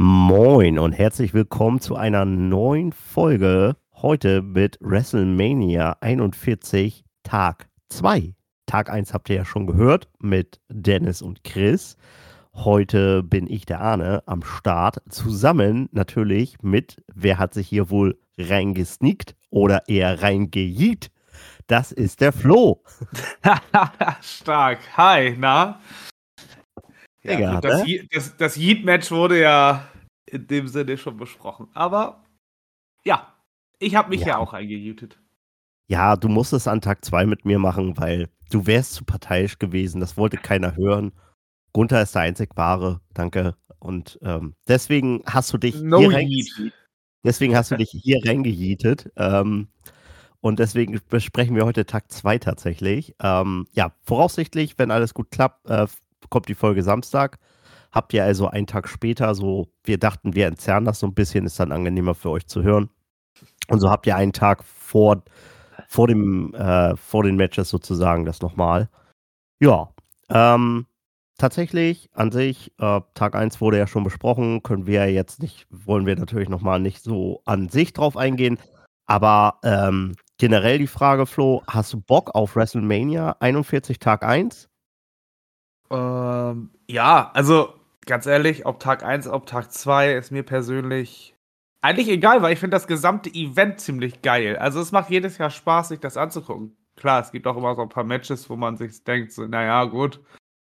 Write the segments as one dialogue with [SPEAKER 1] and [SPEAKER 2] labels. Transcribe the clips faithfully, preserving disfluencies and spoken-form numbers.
[SPEAKER 1] Moin und herzlich willkommen zu einer neuen Folge. Heute mit WrestleMania einundvierzig Tag zwei. Tag eins habt ihr ja schon gehört mit Dennis und Chris. Heute bin ich, der Arne, am Start. Zusammen natürlich mit, wer hat sich hier wohl reingesneakt oder eher reingejiet? Das ist der Flo.
[SPEAKER 2] Stark. Hi, na? Ja,
[SPEAKER 1] Digga,
[SPEAKER 2] gut, das,
[SPEAKER 1] ne?
[SPEAKER 2] Ye- das, das Yeet-Match wurde ja in dem Sinne schon besprochen. Aber ja, ich habe mich ja,
[SPEAKER 1] Ja.
[SPEAKER 2] auch eingejutet.
[SPEAKER 1] Ja, du musstest an Tag zwei mit mir machen, weil du wärst zu parteiisch gewesen. Das wollte keiner hören. Gunther ist der einzig wahre. Danke. Und ähm, deswegen hast du dich
[SPEAKER 2] No
[SPEAKER 1] hier
[SPEAKER 2] Yeet.
[SPEAKER 1] reinge- Deswegen hast du dich hier reingejietet. Ähm, und deswegen besprechen wir heute Tag zwei tatsächlich. Ähm, ja, voraussichtlich, wenn alles gut klappt, äh, kommt die Folge Samstag. Habt ihr also einen Tag später so, wir dachten, wir entzerren das so ein bisschen, ist dann angenehmer für euch zu hören. Und so habt ihr einen Tag vor, vor, dem, äh, vor den Matches sozusagen das nochmal. Ja, ähm, tatsächlich an sich, äh, Tag eins wurde ja schon besprochen, können wir jetzt nicht, wollen wir natürlich nochmal nicht so an sich drauf eingehen. Aber ähm, generell die Frage, Flo, hast du Bock auf WrestleMania einundvierzig Tag eins?
[SPEAKER 2] Ähm, ja, also ganz ehrlich, ob Tag eins, ob Tag zwei, ist mir persönlich eigentlich egal, weil ich finde das gesamte Event ziemlich geil. Also es macht jedes Jahr Spaß, sich das anzugucken. Klar, es gibt auch immer so ein paar Matches, wo man sich denkt, so, naja, gut,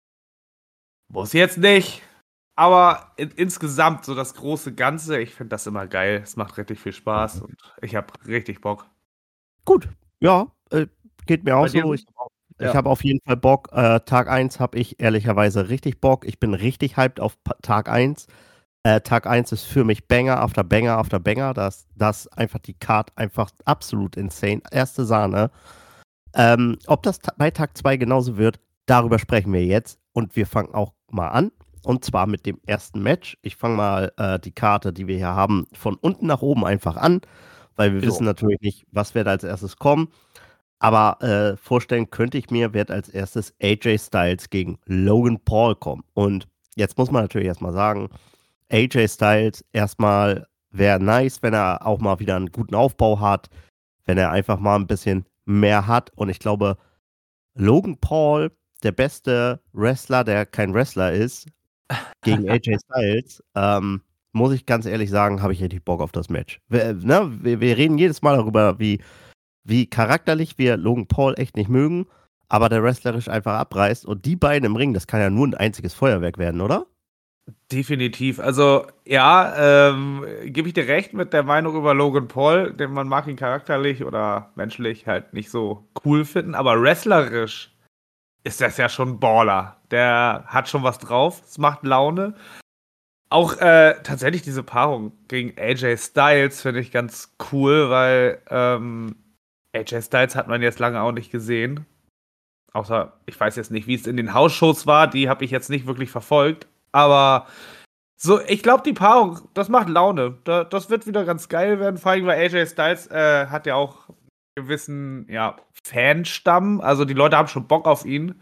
[SPEAKER 2] muss jetzt nicht. Aber in, insgesamt, so das große Ganze, ich finde das immer geil. Es macht richtig viel Spaß und ich habe richtig Bock.
[SPEAKER 1] Gut, ja, äh, geht mir auch
[SPEAKER 2] Bei dir
[SPEAKER 1] so.
[SPEAKER 2] so?
[SPEAKER 1] Ich, ich
[SPEAKER 2] Ja.
[SPEAKER 1] habe auf jeden Fall Bock. Äh, Tag eins habe ich ehrlicherweise richtig Bock. Ich bin richtig hyped auf Pa- Tag eins. Äh, Tag eins ist für mich Banger after Banger after Banger. Das, das einfach die Card einfach absolut insane. Erste Sahne. Ähm, ob das ta- bei Tag zwei genauso wird, darüber sprechen wir jetzt. Und wir fangen auch mal an. Und zwar mit dem ersten Match. Ich fange mal äh, die Karte, die wir hier haben, von unten nach oben einfach an, weil wir
[SPEAKER 2] Jo.
[SPEAKER 1] wissen natürlich nicht, was wird als erstes kommen. Aber äh, vorstellen könnte ich mir, wird als erstes A J Styles gegen Logan Paul kommen. Und jetzt muss man natürlich erstmal sagen, A J Styles erstmal wäre nice, wenn er auch mal wieder einen guten Aufbau hat, wenn er einfach mal ein bisschen mehr hat. Und ich glaube, Logan Paul, der beste Wrestler, der kein Wrestler ist, gegen A J Styles, ähm, muss ich ganz ehrlich sagen, habe ich richtig Bock auf das Match. Wir, ne, wir, wir reden jedes Mal darüber, wie, wie charakterlich wir Logan Paul echt nicht mögen, aber der wrestlerisch einfach abreißt. Und die beiden im Ring, das kann ja nur ein einziges Feuerwerk werden, oder?
[SPEAKER 2] Definitiv. Also, ja, ähm, gebe ich dir recht mit der Meinung über Logan Paul, denn man mag ihn charakterlich oder menschlich halt nicht so cool finden, aber wrestlerisch ist das ja schon ein Baller. Der hat schon was drauf, es macht Laune. Auch äh, tatsächlich diese Paarung gegen A J Styles finde ich ganz cool, weil ähm, A J Styles hat man jetzt lange auch nicht gesehen. Außer, ich weiß jetzt nicht, wie es in den Hausshows war, die habe ich jetzt nicht wirklich verfolgt. Aber so, ich glaube, die Paarung, das macht Laune. Da, das wird wieder ganz geil werden, vor allem, weil A J Styles äh, hat ja auch einen gewissen, ja, Fanstamm. Also die Leute haben schon Bock auf ihn.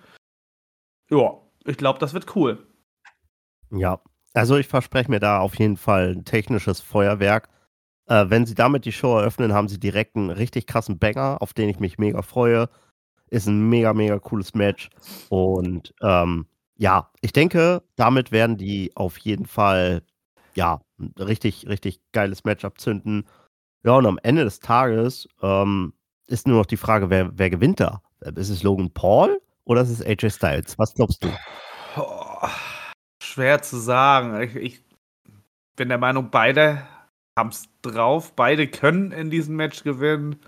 [SPEAKER 2] Ja, ich glaube, das wird cool.
[SPEAKER 1] Ja, also ich verspreche mir da auf jeden Fall ein technisches Feuerwerk. Äh, wenn sie damit die Show eröffnen, haben sie direkt einen richtig krassen Banger, auf den ich mich mega freue. Ist ein mega, mega cooles Match. Und ähm, ja, ich denke, damit werden die auf jeden Fall, ja, ein richtig, richtig geiles Match abzünden. Ja, und am Ende des Tages ähm, ist nur noch die Frage, wer, wer gewinnt da? Ist es Logan Paul oder ist es A J Styles? Was glaubst du?
[SPEAKER 2] Oh, schwer zu sagen. Ich, ich bin der Meinung, beide haben es drauf. Beide können in diesem Match gewinnen.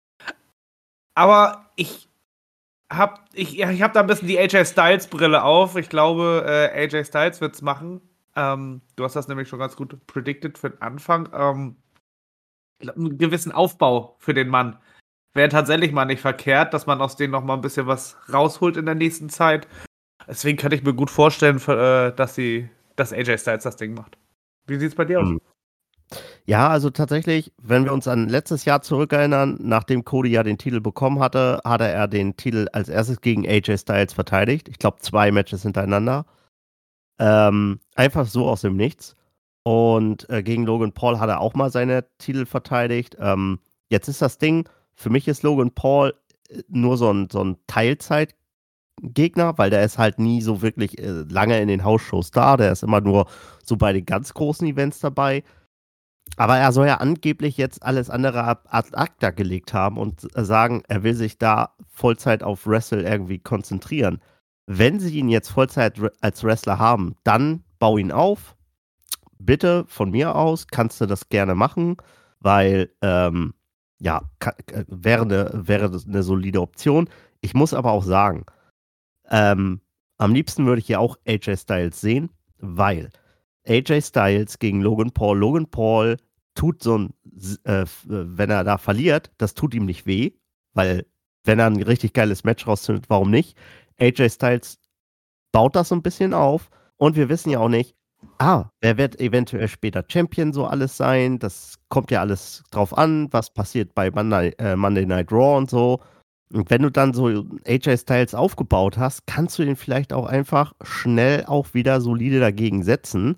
[SPEAKER 2] Aber ich hab, ich, ja, ich hab da ein bisschen die A J Styles Brille auf. Ich glaube, äh, A J Styles wird's machen. Ähm, du hast das nämlich schon ganz gut predicted für den Anfang. Ähm, ich glaub, einen gewissen Aufbau für den Mann wäre tatsächlich mal nicht verkehrt, dass man aus denen noch mal ein bisschen was rausholt in der nächsten Zeit. Deswegen könnte ich mir gut vorstellen, für, äh, dass sie, dass A J Styles das Ding macht. Wie sieht's bei dir aus?
[SPEAKER 1] Hm. Ja, also tatsächlich, wenn wir uns an letztes Jahr zurückerinnern, nachdem Cody ja den Titel bekommen hatte, hatte er den Titel als erstes gegen A J Styles verteidigt. Ich glaube, zwei Matches hintereinander. Ähm, einfach so aus dem Nichts. Und äh, gegen Logan Paul hat er auch mal seine Titel verteidigt. Ähm, jetzt ist das Ding, für mich ist Logan Paul äh, nur so ein, so ein Teilzeitgegner, weil der ist halt nie so wirklich äh, lange in den Hausshows da. Der ist immer nur so bei den ganz großen Events dabei. Aber er soll ja angeblich jetzt alles andere ab ad acta gelegt haben und äh, sagen, er will sich da Vollzeit auf Wrestle irgendwie konzentrieren. Wenn sie ihn jetzt Vollzeit re- als Wrestler haben, dann bau ihn auf. Bitte von mir aus kannst du das gerne machen, weil ähm, ja, ka- äh, wäre eine wäre das eine solide Option. Ich muss aber auch sagen, ähm, am liebsten würde ich ja auch A J Styles sehen, weil A J Styles gegen Logan Paul, Logan Paul tut so ein, s- äh, f- äh, wenn er da verliert, das tut ihm nicht weh, weil wenn er ein richtig geiles Match rauszündet, warum nicht? A J Styles baut das so ein bisschen auf und wir wissen ja auch nicht, ah, wer wird eventuell später Champion so alles sein? Das kommt ja alles drauf an, was passiert bei Monday, äh, Monday Night Raw und so. Und wenn du dann so A J Styles aufgebaut hast, kannst du ihn vielleicht auch einfach schnell auch wieder solide dagegen setzen.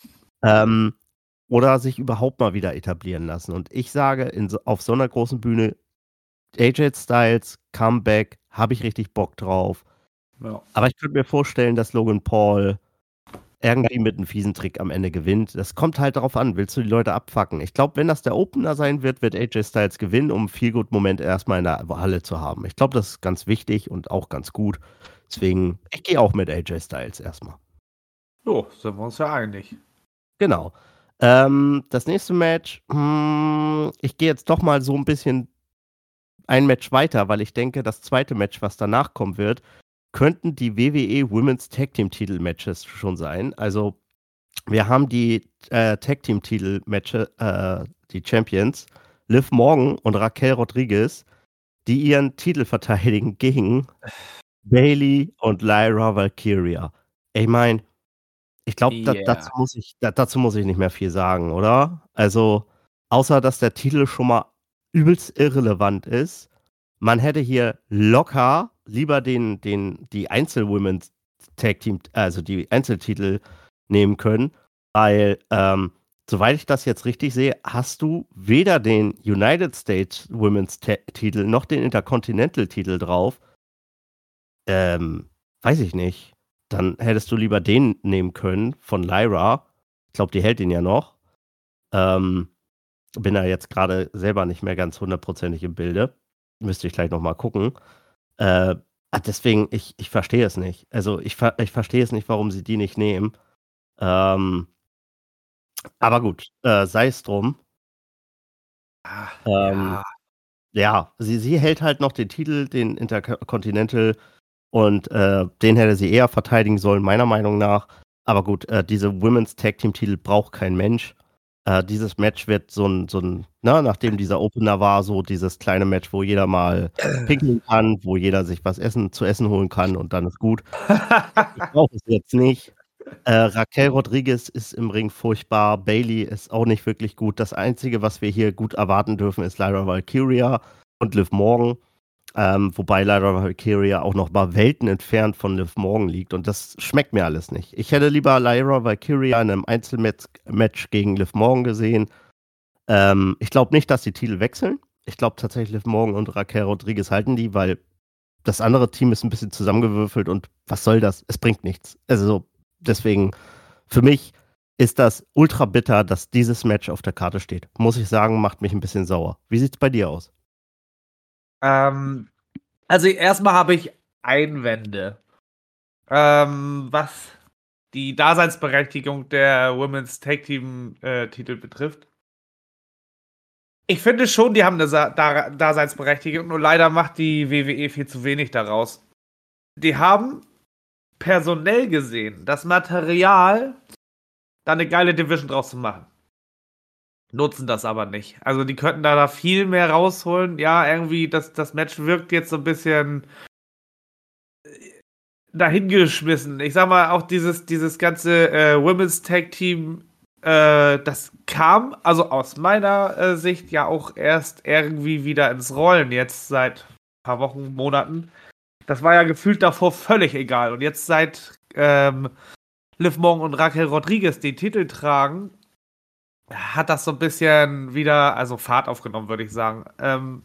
[SPEAKER 1] Ähm, oder sich überhaupt mal wieder etablieren lassen. Und ich sage, in so, auf so einer großen Bühne, A J Styles, Comeback, habe ich richtig Bock drauf.
[SPEAKER 2] Ja.
[SPEAKER 1] Aber ich könnte mir vorstellen, dass Logan Paul irgendwie mit einem fiesen Trick am Ende gewinnt. Das kommt halt darauf an, willst du die Leute abfacken? Ich glaube, wenn das der Opener sein wird, wird A J Styles gewinnen, um viel gut Moment erstmal in der Halle zu haben. Ich glaube, das ist ganz wichtig und auch ganz gut. Deswegen, ich gehe auch mit A J Styles erstmal.
[SPEAKER 2] Jo, sind wir uns ja einig.
[SPEAKER 1] Genau. Ähm, das nächste Match, hm, ich gehe jetzt doch mal so ein bisschen ein Match weiter, weil ich denke, das zweite Match, was danach kommen wird, könnten die W W E Women's Tag Team Titel Matches schon sein. Also wir haben die äh, Tag Team Titel Matches, äh, die Champions, Liv Morgan und Raquel Rodriguez, die ihren Titel verteidigen gegen Bailey und Lyra Valkyria. Ich meine, ich glaube, da, dazu,
[SPEAKER 2] Yeah.
[SPEAKER 1] muss ich, da, dazu muss ich nicht mehr viel sagen, oder? Also, außer dass der Titel schon mal übelst irrelevant ist. Man hätte hier locker lieber den, den, die Einzel-Women's Tag Team, also die Einzeltitel nehmen können, weil, ähm, soweit ich das jetzt richtig sehe, hast du weder den United States Women's Ta- Titel noch den Intercontinental Titel drauf. Ähm, weiß ich nicht. Dann hättest du lieber den nehmen können von Lyra. Ich glaube, die hält ihn ja noch. Ähm, bin da jetzt gerade selber nicht mehr ganz hundertprozentig im Bilde. Müsste ich gleich noch mal gucken. Äh, ah, deswegen, ich, ich verstehe es nicht. Also ich, ver ich verstehe es nicht, warum sie die nicht nehmen. Ähm, aber gut, äh, sei es drum.
[SPEAKER 2] Ah,
[SPEAKER 1] Ähm,
[SPEAKER 2] ja.
[SPEAKER 1] ja, sie, sie hält halt noch den Titel, den Intercontinental, und äh, den hätte sie eher verteidigen sollen, meiner Meinung nach. Aber gut, äh, diese Women's Tag Team Titel braucht kein Mensch. Äh, dieses Match wird so ein, so ein, na, nachdem dieser Opener war, so dieses kleine Match, wo jeder mal pinkeln kann, wo jeder sich was essen, zu essen holen kann und dann ist gut. Ich brauche es jetzt nicht. Äh, Raquel Rodriguez ist im Ring furchtbar. Bailey ist auch nicht wirklich gut. Das Einzige, was wir hier gut erwarten dürfen, ist Lyra Valkyria und Liv Morgan. Ähm, wobei Lyra Valkyria auch noch mal Welten entfernt von Liv Morgan liegt. Und das schmeckt mir alles nicht. Ich hätte lieber Lyra Valkyria in einem Einzelmatch Match gegen Liv Morgan gesehen. Ähm, ich glaube nicht, dass die Titel wechseln. Ich glaube tatsächlich, Liv Morgan und Raquel Rodriguez halten die, weil das andere Team ist ein bisschen zusammengewürfelt und was soll das? Es bringt nichts. Also deswegen, für mich ist das ultra bitter, dass dieses Match auf der Karte steht. Muss ich sagen, macht mich ein bisschen sauer. Wie sieht's bei dir aus?
[SPEAKER 2] ähm, also erstmal habe ich Einwände, ähm, was die Daseinsberechtigung der Women's Tag Team äh, Titel betrifft. Ich finde schon, die haben eine Sa da Daseinsberechtigung, nur leider macht die W W E viel zu wenig daraus. Die haben personell gesehen das Material, da eine geile Division draus zu machen. Nutzen das aber nicht. Also die könnten da, da viel mehr rausholen. Ja, irgendwie, das, das Match wirkt jetzt so ein bisschen dahingeschmissen. Ich sag mal, auch dieses, dieses ganze äh, Women's Tag Team, äh, das kam, also aus meiner äh, Sicht, ja auch erst irgendwie wieder ins Rollen, jetzt seit ein paar Wochen, Monaten. Das war ja gefühlt davor völlig egal. Und jetzt seit ähm, Liv Morgan und Raquel Rodriguez den Titel tragen, hat das so ein bisschen wieder, also Fahrt aufgenommen, würde ich sagen. Ähm,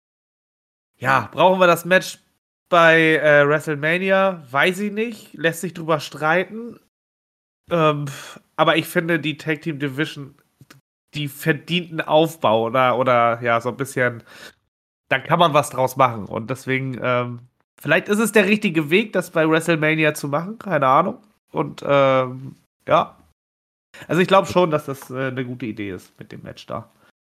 [SPEAKER 2] ja, brauchen wir das Match bei äh, WrestleMania? Weiß ich nicht. Lässt sich drüber streiten. Ähm, aber ich finde, die Tag Team Division, die verdient einen Aufbau oder, oder ja, so ein bisschen, da kann man was draus machen. Und deswegen, ähm, vielleicht ist es der richtige Weg, das bei WrestleMania zu machen. Keine Ahnung. Und ähm, ja. Also ich glaube schon, dass das äh, eine gute Idee ist mit dem Match da.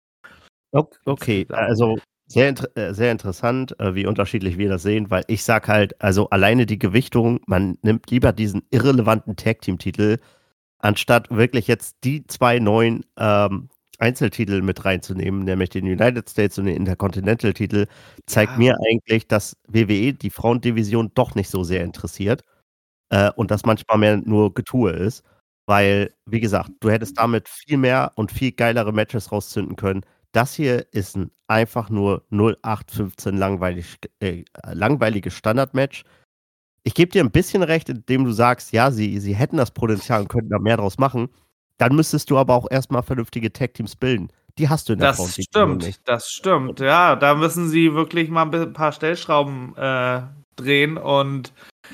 [SPEAKER 1] Okay,
[SPEAKER 2] Insgesamt.
[SPEAKER 1] also sehr, inter äh, sehr interessant, äh, wie unterschiedlich wir das sehen, weil ich sag halt, also alleine die Gewichtung, man nimmt lieber diesen irrelevanten Tag-Team-Titel, anstatt wirklich jetzt die zwei neuen ähm, Einzeltitel mit reinzunehmen, nämlich den United States und den Intercontinental-Titel, zeigt
[SPEAKER 2] Ja.
[SPEAKER 1] mir eigentlich, dass W W E die Frauendivision doch nicht so sehr interessiert äh, und das manchmal mehr nur Getue ist. Weil, wie gesagt, du hättest damit viel mehr und viel geilere Matches rauszünden können. Das hier ist ein einfach nur null acht fünfzehn langweilig, äh, langweiliges Standardmatch. Ich gebe dir ein bisschen recht, indem du sagst, ja, sie, sie hätten das Potenzial und könnten da mehr draus machen. Dann müsstest du aber auch erstmal vernünftige Tag-Teams bilden. Die hast du in der
[SPEAKER 2] Das
[SPEAKER 1] Frauendivision nicht.
[SPEAKER 2] stimmt, das stimmt. Ja, da müssen sie wirklich mal ein paar Stellschrauben äh, drehen und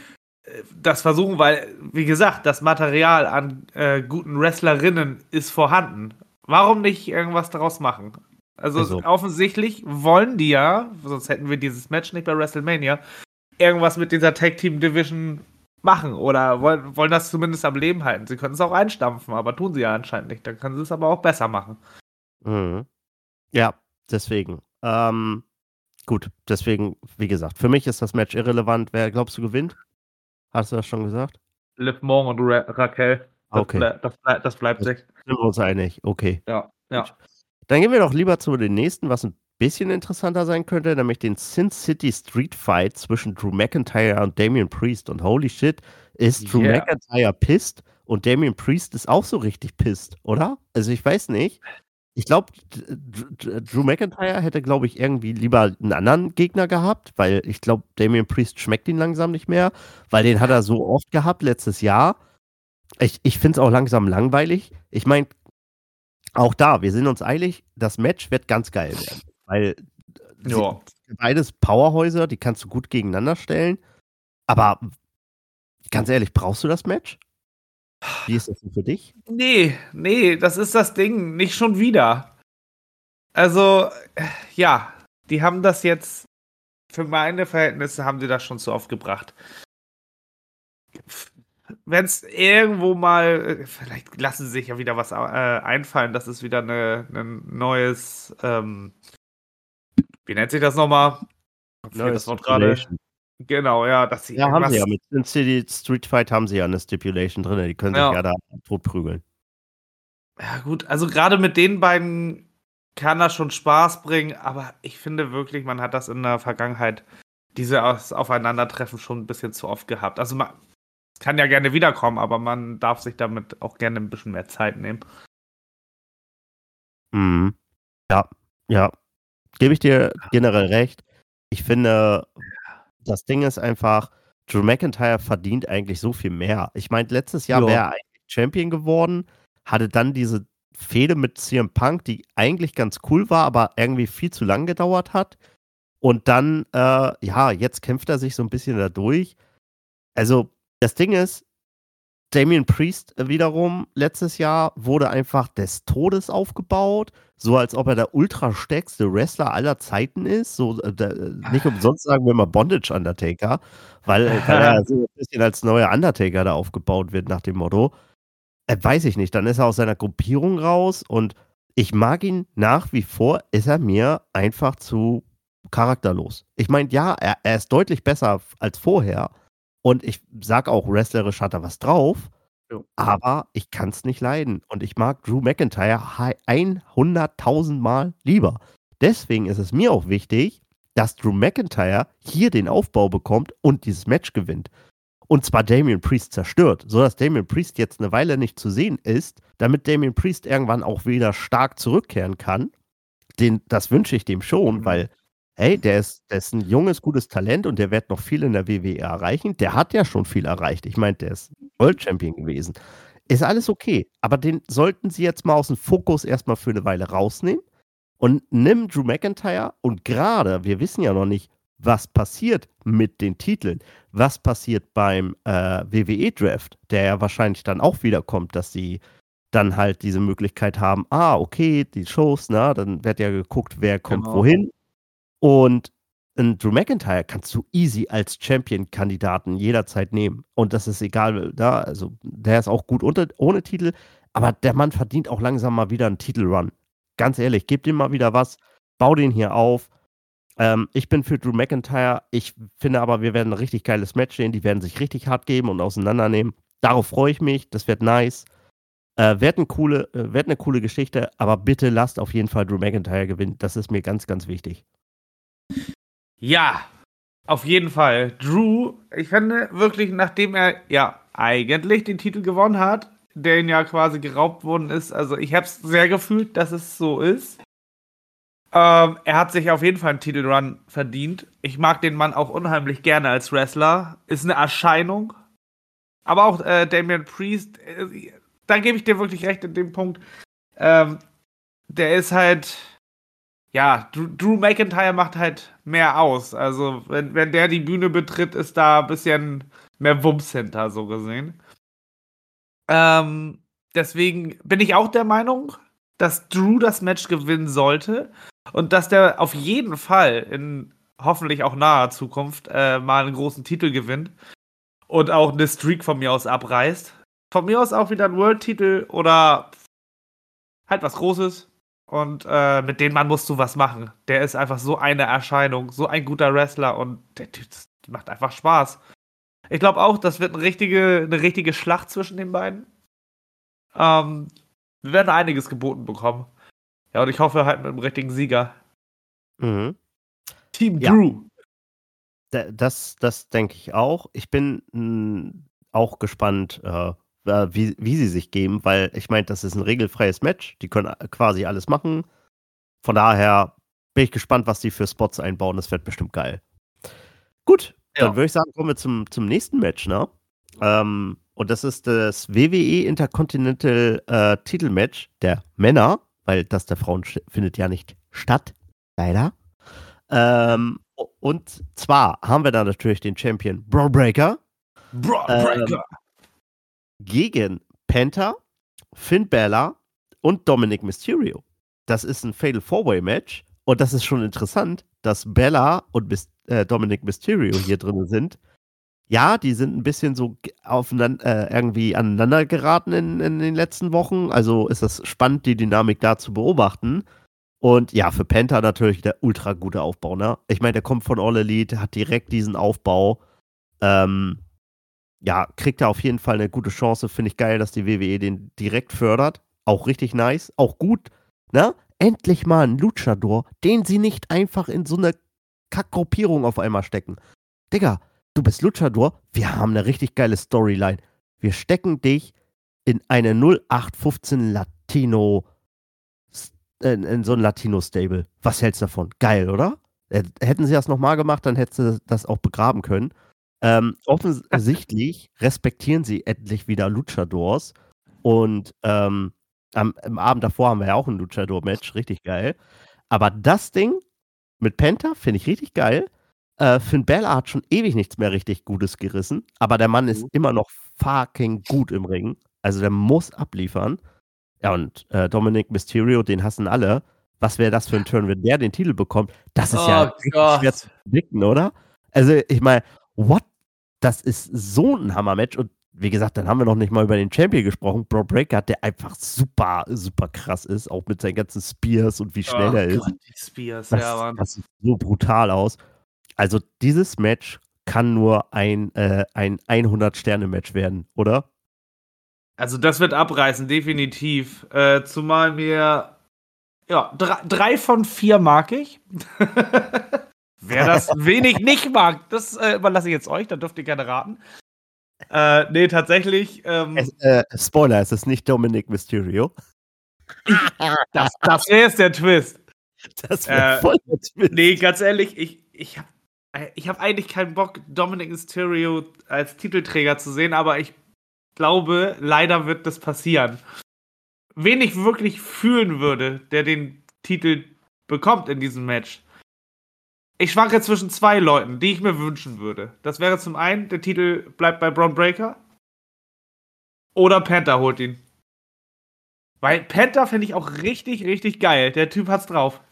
[SPEAKER 2] äh, das versuchen, weil, wie gesagt, das Material an äh, guten Wrestlerinnen ist vorhanden. Warum nicht irgendwas daraus machen? Also,
[SPEAKER 1] Also,
[SPEAKER 2] offensichtlich wollen die ja, sonst hätten wir dieses Match nicht bei WrestleMania, irgendwas mit dieser Tag Team Division machen oder wollen, wollen das zumindest am Leben halten. Sie können es auch einstampfen, aber tun sie ja anscheinend nicht. Dann können sie es aber auch besser machen.
[SPEAKER 1] mhm. Ja, deswegen. Ähm, gut, deswegen, wie gesagt, für mich ist das Match irrelevant. Wer glaubst du gewinnt? Hast du das schon gesagt?
[SPEAKER 2] Liv Morgan und Ra Raquel, das,
[SPEAKER 1] Okay,
[SPEAKER 2] ble das, ble das bleibt
[SPEAKER 1] das
[SPEAKER 2] sich.
[SPEAKER 1] sind wir uns einig. Okay,
[SPEAKER 2] Ja,
[SPEAKER 1] gut.
[SPEAKER 2] ja.
[SPEAKER 1] Dann gehen wir doch lieber zu den nächsten, was ein bisschen interessanter sein könnte, nämlich den Sin City Street Fight zwischen Drew McIntyre und Damian Priest. Und holy shit, ist Drew
[SPEAKER 2] Yeah.
[SPEAKER 1] McIntyre pissed und Damian Priest ist auch so richtig pissed, oder? Also ich weiß nicht. Ich glaube, Drew McIntyre hätte, glaube ich, irgendwie lieber einen anderen Gegner gehabt, weil ich glaube, Damian Priest schmeckt ihn langsam nicht mehr, weil den hat er so oft gehabt letztes Jahr. Ich, ich finde es auch langsam langweilig. Ich meine, auch da, wir sind uns eilig, das Match wird ganz geil werden, weil sie,
[SPEAKER 2] Ja.
[SPEAKER 1] beides Powerhäuser, die kannst du gut gegeneinander stellen. Aber ganz ehrlich, brauchst du das Match? Wie ist das denn für dich?
[SPEAKER 2] Nee, nee, das ist das Ding. Nicht schon wieder. Also, äh, ja, die haben das jetzt, für meine Verhältnisse haben sie das schon zu oft gebracht. Wenn es irgendwo mal, äh, vielleicht lassen sie sich ja wieder was äh, einfallen, das ist wieder ein ne neues, ähm, wie nennt sich das nochmal?
[SPEAKER 1] Neues
[SPEAKER 2] Das Wort gerade.
[SPEAKER 1] Stipulation.
[SPEAKER 2] Genau, ja, dass sie
[SPEAKER 1] Ja, haben sie ja.
[SPEAKER 2] irgendwas.
[SPEAKER 1] Mit Sin City Street Fight haben sie ja eine Stipulation drin. Die können sich ja
[SPEAKER 2] Ja,
[SPEAKER 1] da tot prügeln.
[SPEAKER 2] ja, gut, also gerade mit den beiden kann das schon Spaß bringen, aber ich finde wirklich, man hat das in der Vergangenheit, diese Aus- Aufeinandertreffen schon ein bisschen zu oft gehabt. Also man es kann ja gerne wiederkommen, aber man darf sich damit auch gerne ein bisschen mehr Zeit nehmen.
[SPEAKER 1] Mhm. Ja, ja. Gebe ich dir generell recht. Ich finde, das Ding ist einfach, Drew McIntyre verdient eigentlich so viel mehr. Ich meine, letztes Jahr wäre
[SPEAKER 2] Ja.
[SPEAKER 1] er eigentlich Champion geworden, hatte dann diese Fehde mit C M Punk, die eigentlich ganz cool war, aber irgendwie viel zu lang gedauert hat. Und dann, äh, ja, jetzt kämpft er sich so ein bisschen da durch. Also, das Ding ist, Damian Priest wiederum letztes Jahr wurde einfach des Todes aufgebaut, so als ob er der ultrastärkste Wrestler aller Zeiten ist. So, äh, der, nicht umsonst sagen wir mal Bondage Undertaker, weil, weil er so ein bisschen als neuer Undertaker da aufgebaut wird nach dem Motto. Äh, weiß ich nicht, dann ist er aus seiner Gruppierung raus und ich mag ihn nach wie vor, ist er mir einfach zu charakterlos. Ich meine, ja, er, er ist deutlich besser als vorher und ich sag auch, wrestlerisch hat er was drauf,
[SPEAKER 2] Jo.
[SPEAKER 1] aber ich kann es nicht leiden und ich mag Drew McIntyre hunderttausend Mal lieber. Deswegen ist es mir auch wichtig, dass Drew McIntyre hier den Aufbau bekommt und dieses Match gewinnt. Und zwar Damian Priest zerstört, sodass Damian Priest jetzt eine Weile nicht zu sehen ist, damit Damian Priest irgendwann auch wieder stark zurückkehren kann. Den, das wünsche ich dem schon,
[SPEAKER 2] Mhm.
[SPEAKER 1] weil, hey, der ist, der ist ein junges, gutes Talent und der wird noch viel in der W W E erreichen. Der hat ja schon viel erreicht. Ich meine, der ist World Champion gewesen. Ist alles okay, aber den sollten sie jetzt mal aus dem Fokus erstmal für eine Weile rausnehmen und nimm Drew McIntyre und gerade, wir wissen ja noch nicht, was passiert mit den Titeln, was passiert beim äh, W W E-Draft, der ja wahrscheinlich dann auch wieder kommt, dass sie dann halt diese Möglichkeit haben, ah, okay, die Shows, na, dann wird ja geguckt, wer kommt
[SPEAKER 2] Genau.
[SPEAKER 1] wohin. Und einen Drew McIntyre kannst du easy als Champion-Kandidaten jederzeit nehmen. Und das ist egal, da, also der ist auch gut unter, ohne Titel, aber der Mann verdient auch langsam mal wieder einen Titelrun. Ganz ehrlich, gib dem mal wieder was, bau den hier auf. Ähm, ich bin für Drew McIntyre. Ich finde aber, wir werden ein richtig geiles Match sehen. Die werden sich richtig hart geben und auseinandernehmen. Darauf freue ich mich. Das wird nice. Äh, wird, ein coole, äh, wird eine coole Geschichte, aber bitte lasst auf jeden Fall Drew McIntyre gewinnen. Das ist mir ganz, ganz wichtig.
[SPEAKER 2] Ja, auf jeden Fall. Drew, ich finde wirklich, nachdem er ja eigentlich den Titel gewonnen hat, der ihn ja quasi geraubt worden ist, also ich habe es sehr gefühlt, dass es so ist. Ähm, er hat sich auf jeden Fall einen Titelrun verdient. Ich mag den Mann auch unheimlich gerne als Wrestler. Ist eine Erscheinung. Aber auch äh, Damian Priest, äh, da gebe ich dir wirklich recht in dem Punkt. Ähm, der ist halt, ja, Drew, Drew McIntyre macht halt mehr aus. Also, wenn, wenn der die Bühne betritt, ist da ein bisschen mehr Wumms hinter, so gesehen. Ähm, deswegen bin ich auch der Meinung, dass Drew das Match gewinnen sollte und dass der auf jeden Fall in hoffentlich auch naher Zukunft äh, mal einen großen Titel gewinnt und auch eine Streak von mir aus abreißt. Von mir aus auch wieder ein World-Titel oder halt was Großes. Und äh, mit dem Mann musst du was machen. Der ist einfach so eine Erscheinung, so ein guter Wrestler und der Typ macht einfach Spaß. Ich glaube auch, das wird eine richtige, eine richtige Schlacht zwischen den beiden. Ähm, wir werden einiges geboten bekommen. Ja, und ich hoffe halt mit einem richtigen Sieger.
[SPEAKER 1] Mhm.
[SPEAKER 2] Team
[SPEAKER 1] Ja.
[SPEAKER 2] Drew.
[SPEAKER 1] D- Das, das denke ich auch. Ich bin mh, auch gespannt, äh, wie, wie sie sich geben, weil ich meine, das ist ein regelfreies Match. Die können quasi alles machen. Von daher bin ich gespannt, was die für Spots einbauen. Das wird bestimmt geil. Gut,
[SPEAKER 2] Ja.
[SPEAKER 1] dann würde ich sagen, kommen wir zum, zum nächsten Match, ne? Ähm, und das ist das W W E Intercontinental äh, Titelmatch der Männer, weil das der Frauen sch- findet ja nicht statt, leider. Ähm, und zwar haben wir da natürlich den Champion Braun Breaker
[SPEAKER 2] Braun
[SPEAKER 1] ähm,
[SPEAKER 2] Breaker.
[SPEAKER 1] gegen Penta, Finn Balor und Dominic Mysterio. Das ist ein Fatal Four-Way Match und das ist schon interessant, dass Bella und Mis- äh, Dominic Mysterio hier drin sind. Ja, die sind ein bisschen so ge- aufeinander, äh, irgendwie aneinander geraten in, in den letzten Wochen. Also ist das spannend, die Dynamik da zu beobachten. Und ja, für Penta natürlich der ultra gute Aufbau, ne? Ich meine, der kommt von All Elite, hat direkt diesen Aufbau. Ähm, ja, kriegt er auf jeden Fall eine gute Chance. Finde ich geil, dass die W W E den direkt fördert. Auch richtig nice. Auch gut, ne? Endlich mal ein Luchador, den sie nicht einfach in so eine Kackgruppierung auf einmal stecken. Digga, du bist Luchador, wir haben eine richtig geile Storyline. Wir stecken dich in eine null acht fünfzehn Latino, in, in so ein Latino-Stable. Was hältst du davon? Geil, oder? Äh, Hätten sie das nochmal gemacht, dann hättest du das auch begraben können. Ähm, offensichtlich respektieren sie endlich wieder Luchadors. Und ähm, am, am Abend davor haben wir ja auch ein Luchador-Match, richtig geil. Aber das Ding mit Penta finde ich richtig geil. Äh, Finn Balor hat schon ewig nichts mehr richtig Gutes gerissen, aber der Mann ist
[SPEAKER 2] Mhm.
[SPEAKER 1] immer noch fucking gut im Ring. Also der muss abliefern. Ja, und äh, Dominic Mysterio, den hassen alle. Was wäre das für ein Turn, wenn der den Titel bekommt? Das ist ja
[SPEAKER 2] Oh
[SPEAKER 1] richtig
[SPEAKER 2] Gott.
[SPEAKER 1] schwer zu blicken, oder? Also, ich meine, what? Das ist so ein Hammer-Match. Und wie gesagt, dann haben wir noch nicht mal über den Champion gesprochen. Braun Breaker, der einfach super, super krass ist, auch mit seinen ganzen Spears und wie schnell
[SPEAKER 2] Oh
[SPEAKER 1] er ist.
[SPEAKER 2] Gott, die Spears,
[SPEAKER 1] Das,
[SPEAKER 2] ja, Mann.
[SPEAKER 1] das sieht so brutal aus. Also, dieses Match kann nur ein, äh, ein hundert-Sterne-Match werden, oder?
[SPEAKER 2] Also das wird abreißen, definitiv. Äh, zumal mir, ja, drei, drei von vier mag ich. Wer das wenig nicht mag, das äh, überlasse ich jetzt euch, da dürft ihr gerne raten. Äh, nee, tatsächlich. Ähm,
[SPEAKER 1] Es, äh, Spoiler, es ist nicht Dominic Mysterio.
[SPEAKER 2] das das wäre jetzt der Twist.
[SPEAKER 1] Das wäre
[SPEAKER 2] Äh,
[SPEAKER 1] voll der Twist.
[SPEAKER 2] Nee, ganz ehrlich, ich, ich habe ich hab eigentlich keinen Bock, Dominic Mysterio als Titelträger zu sehen, aber ich glaube, leider wird das passieren. Wen ich wirklich fühlen würde, der den Titel bekommt in diesem Match. Ich schwanke zwischen zwei Leuten, die ich mir wünschen würde. Das wäre zum einen, der Titel bleibt bei Bron Breakker. Oder Penta holt ihn. Weil Penta finde ich auch richtig, richtig geil. Der Typ hat's drauf.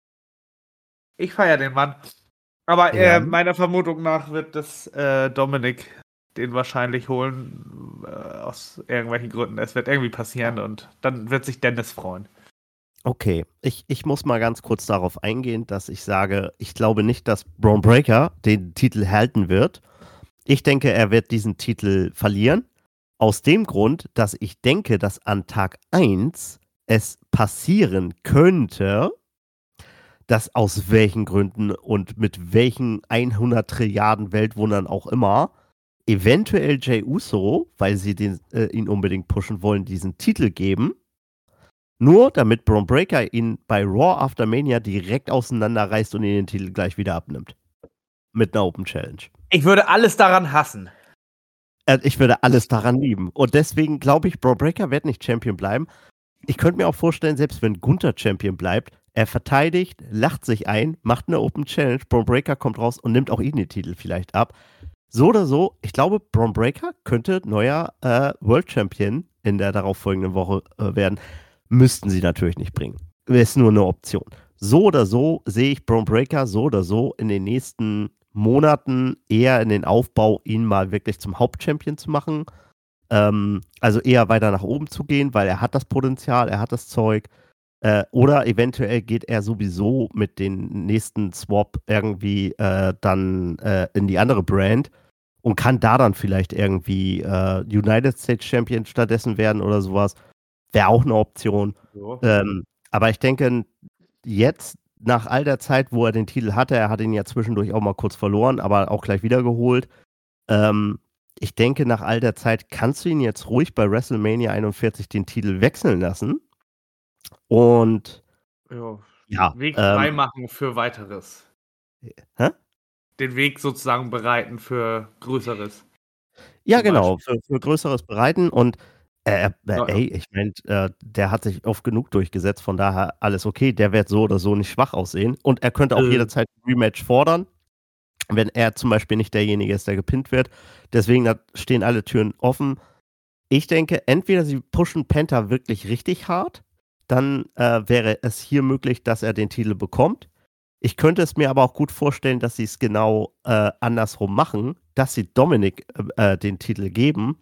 [SPEAKER 2] Ich feiere den Mann. Aber
[SPEAKER 1] Ja.
[SPEAKER 2] äh, meiner Vermutung nach wird das äh, Dominik den wahrscheinlich holen. Äh, aus irgendwelchen Gründen. Es wird irgendwie passieren und dann wird sich Dennis freuen.
[SPEAKER 1] Okay, ich, ich muss mal ganz kurz darauf eingehen, dass ich sage, ich glaube nicht, dass Bron Breakker den Titel halten wird. Ich denke, er wird diesen Titel verlieren. Aus dem Grund, dass ich denke, dass an Tag eins es passieren könnte, dass aus welchen Gründen und mit welchen hundert Trilliarden Weltwundern auch immer, eventuell Jey Uso, weil sie den, äh, ihn unbedingt pushen wollen, diesen Titel geben. Nur damit Bron Breakker ihn bei Raw After Mania direkt auseinanderreißt und ihn den Titel gleich wieder abnimmt. Mit einer Open Challenge.
[SPEAKER 2] Ich würde alles daran hassen.
[SPEAKER 1] Äh, ich würde alles daran lieben. Und deswegen glaube ich, Bron Breakker wird nicht Champion bleiben. Ich könnte mir auch vorstellen, selbst wenn Gunther Champion bleibt, er verteidigt, lacht sich ein, macht eine Open Challenge, Bron Breakker kommt raus und nimmt auch ihn den Titel vielleicht ab. So oder so, ich glaube, Bron Breakker könnte neuer äh, World Champion in der darauffolgenden Woche äh, werden. Müssten sie natürlich nicht bringen. Ist nur eine Option. So oder so sehe ich Bron Breakker so oder so in den nächsten Monaten eher in den Aufbau, ihn mal wirklich zum Hauptchampion zu machen. Ähm, also eher weiter nach oben zu gehen, weil er hat das Potenzial, er hat das Zeug. Äh, oder eventuell geht er sowieso mit den nächsten Swap irgendwie äh, dann äh, in die andere Brand und kann da dann vielleicht irgendwie äh, United States Champion stattdessen werden oder sowas. Wäre auch eine Option.
[SPEAKER 2] So.
[SPEAKER 1] Ähm, aber ich denke, jetzt, nach all der Zeit, wo er den Titel hatte, er hat ihn ja zwischendurch auch mal kurz verloren, aber auch gleich wiedergeholt. Ähm, ich denke, nach all der Zeit kannst du ihn jetzt ruhig bei WrestleMania einundvierzig den Titel wechseln lassen. Und
[SPEAKER 2] Jo.
[SPEAKER 1] ja.
[SPEAKER 2] Weg
[SPEAKER 1] ähm,
[SPEAKER 2] frei machen für weiteres.
[SPEAKER 1] Hä?
[SPEAKER 2] Den Weg sozusagen bereiten für Größeres.
[SPEAKER 1] Ja,
[SPEAKER 2] Zum
[SPEAKER 1] genau, für, für Größeres bereiten und äh, äh,
[SPEAKER 2] Ja, ja.
[SPEAKER 1] ey, ich meine, äh, der hat sich oft genug durchgesetzt, von daher alles okay, der wird so oder so nicht schwach aussehen und er könnte auch
[SPEAKER 2] Äh.
[SPEAKER 1] jederzeit ein Rematch fordern, wenn er zum Beispiel nicht derjenige ist, der gepinnt wird. Deswegen da stehen alle Türen offen. Ich denke, entweder sie pushen Penta wirklich richtig hart, dann äh, wäre es hier möglich, dass er den Titel bekommt. Ich könnte es mir aber auch gut vorstellen, dass sie es genau äh, andersrum machen, dass sie Dominik äh, den Titel geben,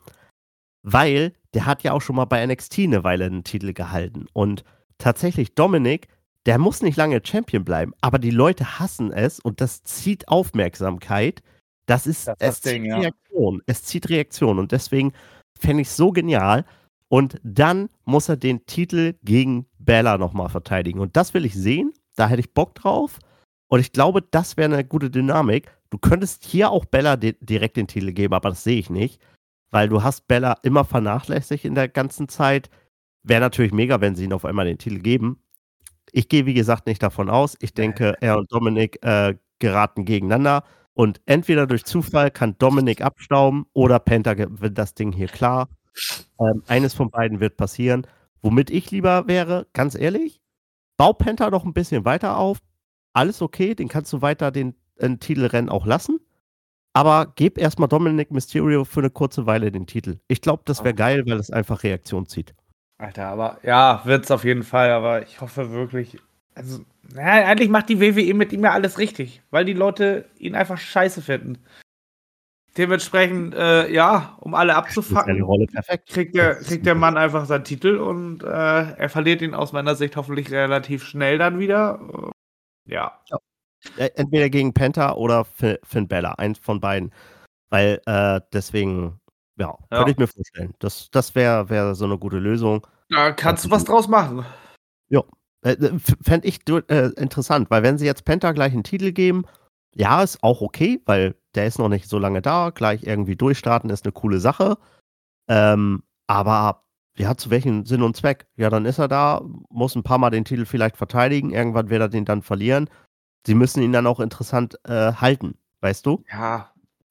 [SPEAKER 1] weil der hat ja auch schon mal bei N X T eine Weile einen Titel gehalten. Und tatsächlich Dominik, der muss nicht lange Champion bleiben, aber die Leute hassen es und das zieht Aufmerksamkeit. Das ist,
[SPEAKER 2] Das ist
[SPEAKER 1] es
[SPEAKER 2] das Ding,
[SPEAKER 1] zieht
[SPEAKER 2] ja.
[SPEAKER 1] Reaktion. Es zieht Reaktion und deswegen fände ich es so genial. Und dann muss er den Titel gegen Bella nochmal verteidigen. Und das will ich sehen. Da hätte ich Bock drauf. Und ich glaube, das wäre eine gute Dynamik. Du könntest hier auch Bella di- direkt den Titel geben, aber das sehe ich nicht. Weil du hast Bella immer vernachlässigt in der ganzen Zeit. Wäre natürlich mega, wenn sie ihn auf einmal den Titel geben. Ich gehe, wie gesagt, nicht davon aus. Ich denke, er und Dominik äh, geraten gegeneinander. Und entweder durch Zufall kann Dominik abstauben oder Penta gewinnt das Ding hier klar. Ähm, eines von beiden wird passieren. Womit ich lieber wäre, ganz ehrlich, bau Penta noch ein bisschen weiter auf. Alles okay, den kannst du weiter den äh, Titelrennen auch lassen. Aber gib erstmal Dominic Mysterio für eine kurze Weile den Titel. Ich glaube, das wäre geil, weil es einfach Reaktion zieht.
[SPEAKER 2] Alter, aber ja, wird's auf jeden Fall, aber ich hoffe wirklich. Also, naja, eigentlich macht die W W E mit ihm ja alles richtig, weil die Leute ihn einfach scheiße finden. Dementsprechend, äh, ja, um alle
[SPEAKER 1] Das ist seine
[SPEAKER 2] abzufacken,
[SPEAKER 1] Rolle perfekt.
[SPEAKER 2] kriegt der, kriegt der Mann einfach seinen Titel und äh, er verliert ihn aus meiner Sicht hoffentlich relativ schnell dann wieder. Äh, ja.
[SPEAKER 1] Äh, Entweder gegen Penta oder Finn, Finn Bella, eins von beiden. Weil äh, deswegen, ja,
[SPEAKER 2] Ja.
[SPEAKER 1] könnte ich mir vorstellen. Das, das wäre wär so eine gute Lösung.
[SPEAKER 2] Da kannst du was draus machen.
[SPEAKER 1] Ja, äh, fände ich du- äh, interessant, weil wenn sie jetzt Penta gleich einen Titel geben, ja, ist auch okay, weil der ist noch nicht so lange da, gleich irgendwie durchstarten ist eine coole Sache. Ähm, aber ja, zu welchem Sinn und Zweck? Ja, dann ist er da, muss ein paar Mal den Titel vielleicht verteidigen, irgendwann wird er den dann verlieren. Sie müssen ihn dann auch interessant äh, halten, weißt du?
[SPEAKER 2] Ja.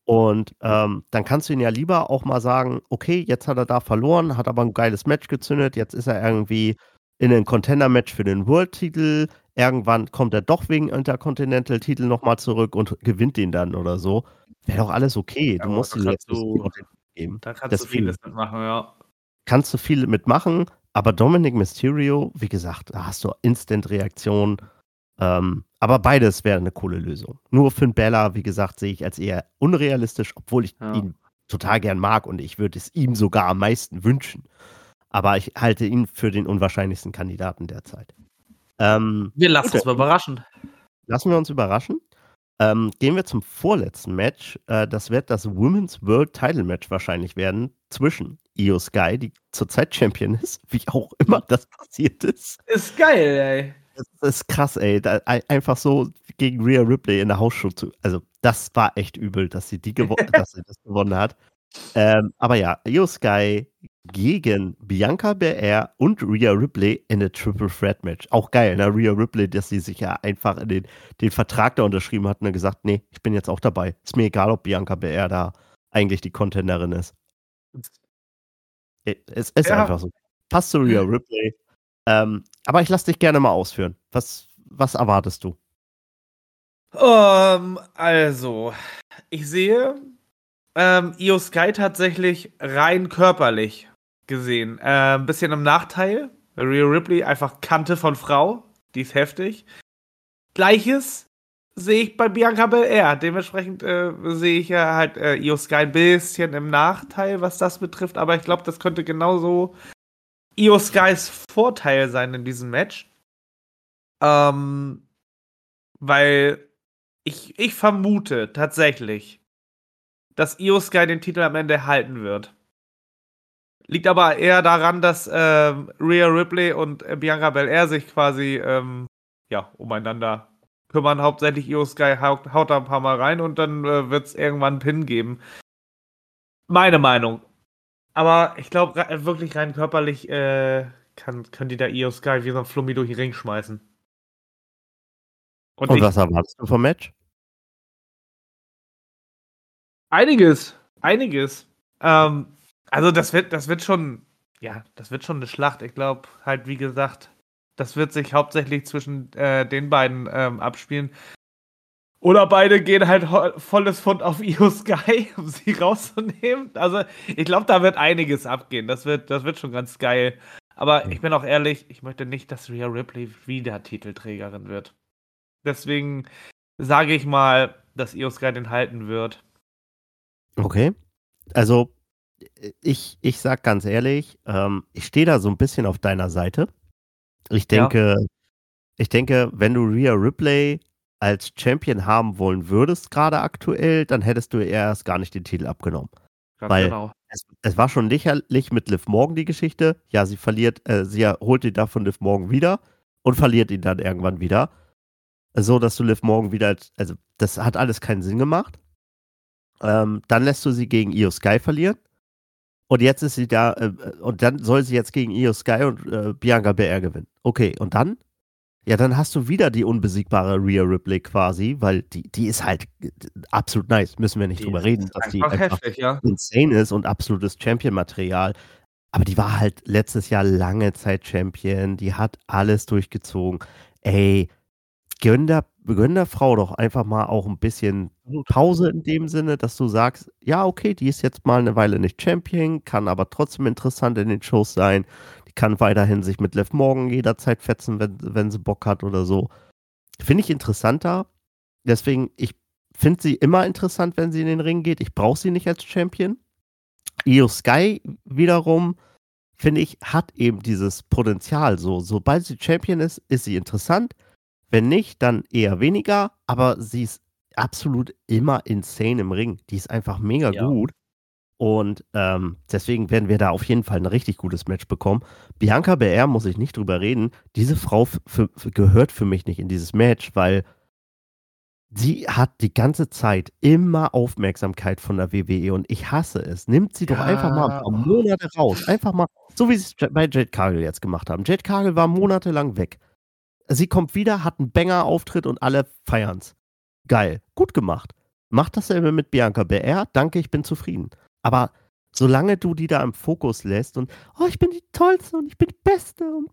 [SPEAKER 1] Und ähm, dann kannst du ihn ja lieber auch mal sagen, okay, jetzt hat er da verloren, hat aber ein geiles Match gezündet, jetzt ist er irgendwie in einem Contender-Match für den World-Titel, irgendwann kommt er doch wegen Intercontinental-Titel nochmal zurück und gewinnt den dann oder so. Wäre doch alles okay. Du
[SPEAKER 2] Aber
[SPEAKER 1] musst
[SPEAKER 2] da
[SPEAKER 1] ihm jetzt
[SPEAKER 2] kannst
[SPEAKER 1] nicht
[SPEAKER 2] du,
[SPEAKER 1] Content geben.
[SPEAKER 2] da kannst du
[SPEAKER 1] Deswegen
[SPEAKER 2] vieles mitmachen, ja.
[SPEAKER 1] kannst du viel mitmachen, aber Dominic Mysterio, wie gesagt, da hast du Instant-Reaktion. Ähm, aber beides wäre eine coole Lösung. Nur Finn Balor, wie gesagt, sehe ich als eher unrealistisch, obwohl ich
[SPEAKER 2] Ja.
[SPEAKER 1] ihn total gern mag und ich würde es ihm sogar am meisten wünschen. Aber ich halte ihn für den unwahrscheinlichsten Kandidaten derzeit. Ähm,
[SPEAKER 2] Wir lassen
[SPEAKER 1] gut,
[SPEAKER 2] uns mal überraschen.
[SPEAKER 1] Lassen wir uns überraschen. Ähm, gehen wir zum vorletzten Match. Äh, das wird das Women's World Title Match wahrscheinlich werden zwischen Io Sky, die zurzeit Champion ist, wie auch immer das passiert ist.
[SPEAKER 2] Ist geil, ey.
[SPEAKER 1] Das ist krass, ey. Da, einfach so gegen Rhea Ripley in der Hausshow zu. Also, das war echt übel, dass sie, die gewo dass sie das gewonnen hat. Ähm, aber ja, Io Sky gegen Bianca Belair und Rhea Ripley in a Triple Threat Match. Auch geil, ne? Rhea Ripley, dass sie sich ja einfach in den, den Vertrag da unterschrieben hat und gesagt, nee, ich bin jetzt auch dabei. Ist mir egal, ob Bianca Belair da eigentlich die Contenderin ist. Es ist
[SPEAKER 2] Ja.
[SPEAKER 1] einfach so. Passt zu Rhea Ripley. Ähm, aber ich lass dich gerne mal ausführen. Was, was erwartest du?
[SPEAKER 2] Um, also, ich sehe ähm, Io Sky tatsächlich rein körperlich gesehen äh, ein bisschen im Nachteil. Rhea Ripley einfach Kante von Frau. Die ist heftig. Gleiches sehe ich bei Bianca Belair. Dementsprechend äh, sehe ich ja halt äh, Io Sky ein bisschen im Nachteil, was das betrifft. Aber ich glaube, das könnte genauso Io Skys Vorteil sein in diesem Match. Ähm, weil ich, ich vermute tatsächlich, dass Io Sky den Titel am Ende halten wird. Liegt aber eher daran, dass ähm, Rhea Ripley und äh, Bianca Belair sich quasi ähm, ja, umeinander kümmern. Hauptsächlich Io Sky haut, haut da ein paar Mal rein und dann äh, wird es irgendwann einen Pin geben. Meine Meinung. Aber ich glaube, re wirklich rein körperlich äh, kann, können die da Io Sky wie so ein Flummi durch den Ring schmeißen.
[SPEAKER 1] Und, und was erwartest du vom Match?
[SPEAKER 2] Einiges, einiges. Ähm, also das wird, das wird schon, ja, das wird schon eine Schlacht. Ich glaube, halt wie gesagt, das wird sich hauptsächlich zwischen äh, den beiden ähm, abspielen. Oder beide gehen halt volles Pfund auf Io Sky, um sie rauszunehmen. Also ich glaube, da wird einiges abgehen. Das wird, das wird schon ganz geil. Aber ich bin auch ehrlich, ich möchte nicht, dass Rhea Ripley wieder Titelträgerin wird. Deswegen sage ich mal, dass Io Sky den halten wird.
[SPEAKER 1] Okay. Also, ich, ich sag ganz ehrlich, ähm, ich stehe da so ein bisschen auf deiner Seite. Ich denke, ja. ich denke, wenn du Rhea Ripley als Champion haben wollen würdest, gerade aktuell, dann hättest du ihr erst gar nicht den Titel abgenommen. Ganz Weil genau. es, es war schon lächerlich mit Liv Morgan die Geschichte. Ja, sie verliert, äh, sie holt ihn davon Liv Morgan wieder und verliert ihn dann irgendwann wieder. So, dass du Liv Morgan wieder, also das hat alles keinen Sinn gemacht. Ähm, dann lässt du sie gegen Io Sky verlieren. Und jetzt ist sie da, äh, und dann soll sie jetzt gegen Io Sky und äh, Bianca Belair gewinnen. Okay, und dann? Ja, dann hast du wieder die unbesiegbare Rhea Ripley quasi, weil die, die ist halt absolut nice. Müssen wir nicht die drüber reden, dass die einfach
[SPEAKER 2] heftig, ja.
[SPEAKER 1] insane ist und absolutes Champion-Material. Aber die war halt letztes Jahr lange Zeit Champion. Die hat alles durchgezogen. Ey, gönn der, gönn der Frau doch einfach mal auch ein bisschen Pause in dem Sinne, dass du sagst, ja, okay, die ist jetzt mal eine Weile nicht Champion, kann aber trotzdem interessant in den Shows sein. Die kann weiterhin sich mit Liv Morgan jederzeit fetzen, wenn, wenn sie Bock hat oder so. Finde ich interessanter. Deswegen, ich finde sie immer interessant, wenn sie in den Ring geht. Ich brauche sie nicht als Champion. Io Sky wiederum, finde ich, hat eben dieses Potenzial. So, sobald sie Champion ist, ist sie interessant. Wenn nicht, dann eher weniger, aber sie ist absolut immer insane im Ring. Die ist einfach mega ja. gut. Und ähm, deswegen werden wir da auf jeden Fall ein richtig gutes Match bekommen. Bianca Belair, muss ich nicht drüber reden, diese Frau für, für, gehört für mich nicht in dieses Match, weil sie hat die ganze Zeit immer Aufmerksamkeit von der W W E und ich hasse es. Nimmt sie ja. doch einfach mal ein paar Monate raus. Einfach mal, so wie sie es bei Jade Cargill jetzt gemacht haben. Jade Cargill war monatelang weg. Sie kommt wieder, hat einen Banger-Auftritt und alle feiern's. Geil, gut gemacht. Mach dasselbe mit Bianca Belair. Danke, ich bin zufrieden. Aber solange du die da im Fokus lässt und oh, ich bin die Tollste und ich bin die Beste und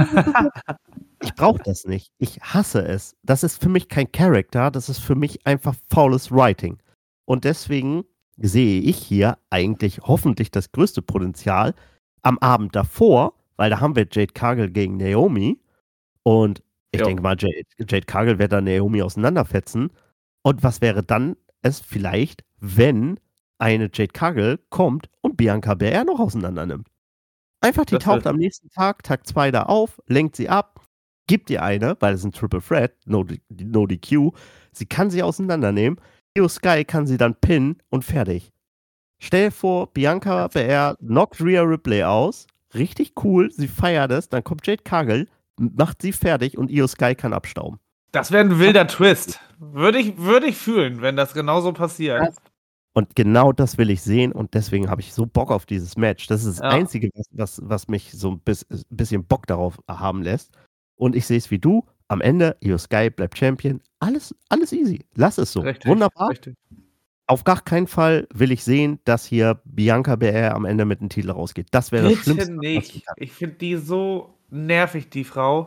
[SPEAKER 1] ich brauche das nicht. Ich hasse es. Das ist für mich kein Charakter, das ist für mich einfach faules Writing. Und deswegen sehe ich hier eigentlich hoffentlich das größte Potenzial am Abend davor, weil da haben wir Jade Cargill gegen Naomi und ich
[SPEAKER 2] Jo.
[SPEAKER 1] denke mal, Jade, Jade Cargill wird da Naomi auseinanderfetzen. Und was wäre dann es vielleicht, wenn eine Jade Cargill kommt und Bianca Belair noch auseinander nimmt? Einfach, die
[SPEAKER 2] Das
[SPEAKER 1] taucht
[SPEAKER 2] wär-
[SPEAKER 1] am nächsten Tag, Tag zwei da auf, lenkt sie ab, gibt ihr eine, weil es ist ein Triple Threat, no, no D Q. Sie kann sie auseinandernehmen. Io Sky kann sie dann pinnen und fertig. Stell dir vor, Bianca Belair knockt Rhea Ripley aus. Richtig cool, sie feiert es. Dann kommt Jade Cargill, macht sie fertig und Io Sky kann abstauben.
[SPEAKER 2] Das wäre ein wilder Twist. Würde ich, würde ich fühlen, wenn das genauso passiert.
[SPEAKER 1] Das- Und genau das will ich sehen und deswegen habe ich so Bock auf dieses Match. Das ist das
[SPEAKER 2] Ja.
[SPEAKER 1] Einzige, was, was, was mich so ein bis, bisschen Bock darauf haben lässt. Und ich sehe es wie du. Am Ende, Io Sky bleibt Champion. Alles, alles easy. Lass es so.
[SPEAKER 2] Richtig,
[SPEAKER 1] Wunderbar.
[SPEAKER 2] Richtig.
[SPEAKER 1] Auf gar keinen Fall will ich sehen, dass hier Bianca Belair am Ende mit dem Titel rausgeht. Das wäre das
[SPEAKER 2] Bitte
[SPEAKER 1] Schlimmste. was
[SPEAKER 2] nicht.
[SPEAKER 1] passieren kann.
[SPEAKER 2] Ich finde die so nervig, die Frau.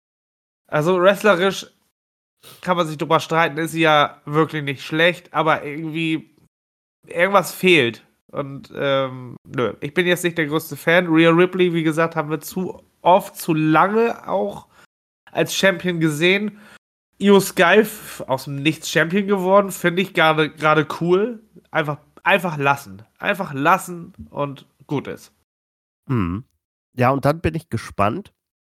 [SPEAKER 2] Also wrestlerisch kann man sich drüber streiten, ist sie ja wirklich nicht schlecht, aber irgendwie irgendwas fehlt. Und ähm, nö, ich bin jetzt nicht der größte Fan. Rhea Ripley, wie gesagt, haben wir zu oft, zu lange auch als Champion gesehen. Io Sky f- aus dem Nichts Champion geworden, finde ich gerade gerade cool. Einfach, einfach lassen. Einfach lassen und gut ist.
[SPEAKER 1] Mhm. Ja, und dann bin ich gespannt,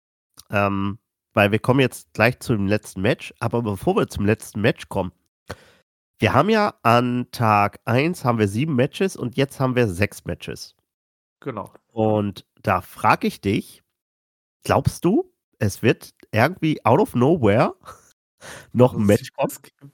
[SPEAKER 1] ähm, weil wir kommen jetzt gleich zum letzten Match. Aber bevor wir zum letzten Match kommen, wir haben ja an Tag eins haben wir sieben Matches und jetzt haben wir sechs Matches.
[SPEAKER 2] Genau.
[SPEAKER 1] Und da frage ich dich, glaubst du, es wird irgendwie out of nowhere noch ein Match kommen?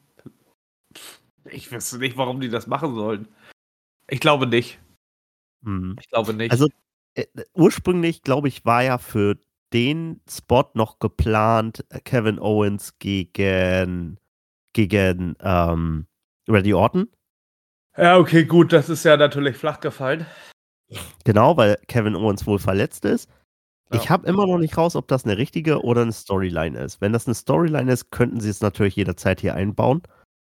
[SPEAKER 2] Ich wüsste nicht, warum die das machen sollen. Ich glaube nicht.
[SPEAKER 1] Mhm.
[SPEAKER 2] Ich glaube nicht.
[SPEAKER 1] Also äh, ursprünglich, glaube ich, war ja für den Spot noch geplant äh, Kevin Owens gegen, gegen ähm, Randy Orton.
[SPEAKER 2] Ja, okay, gut, das ist ja natürlich flach gefallen.
[SPEAKER 1] Genau, weil Kevin Owens wohl verletzt ist.
[SPEAKER 2] Ja.
[SPEAKER 1] Ich habe immer noch nicht raus, ob das eine richtige oder eine Storyline ist. Wenn das eine Storyline ist, könnten sie es natürlich jederzeit hier einbauen.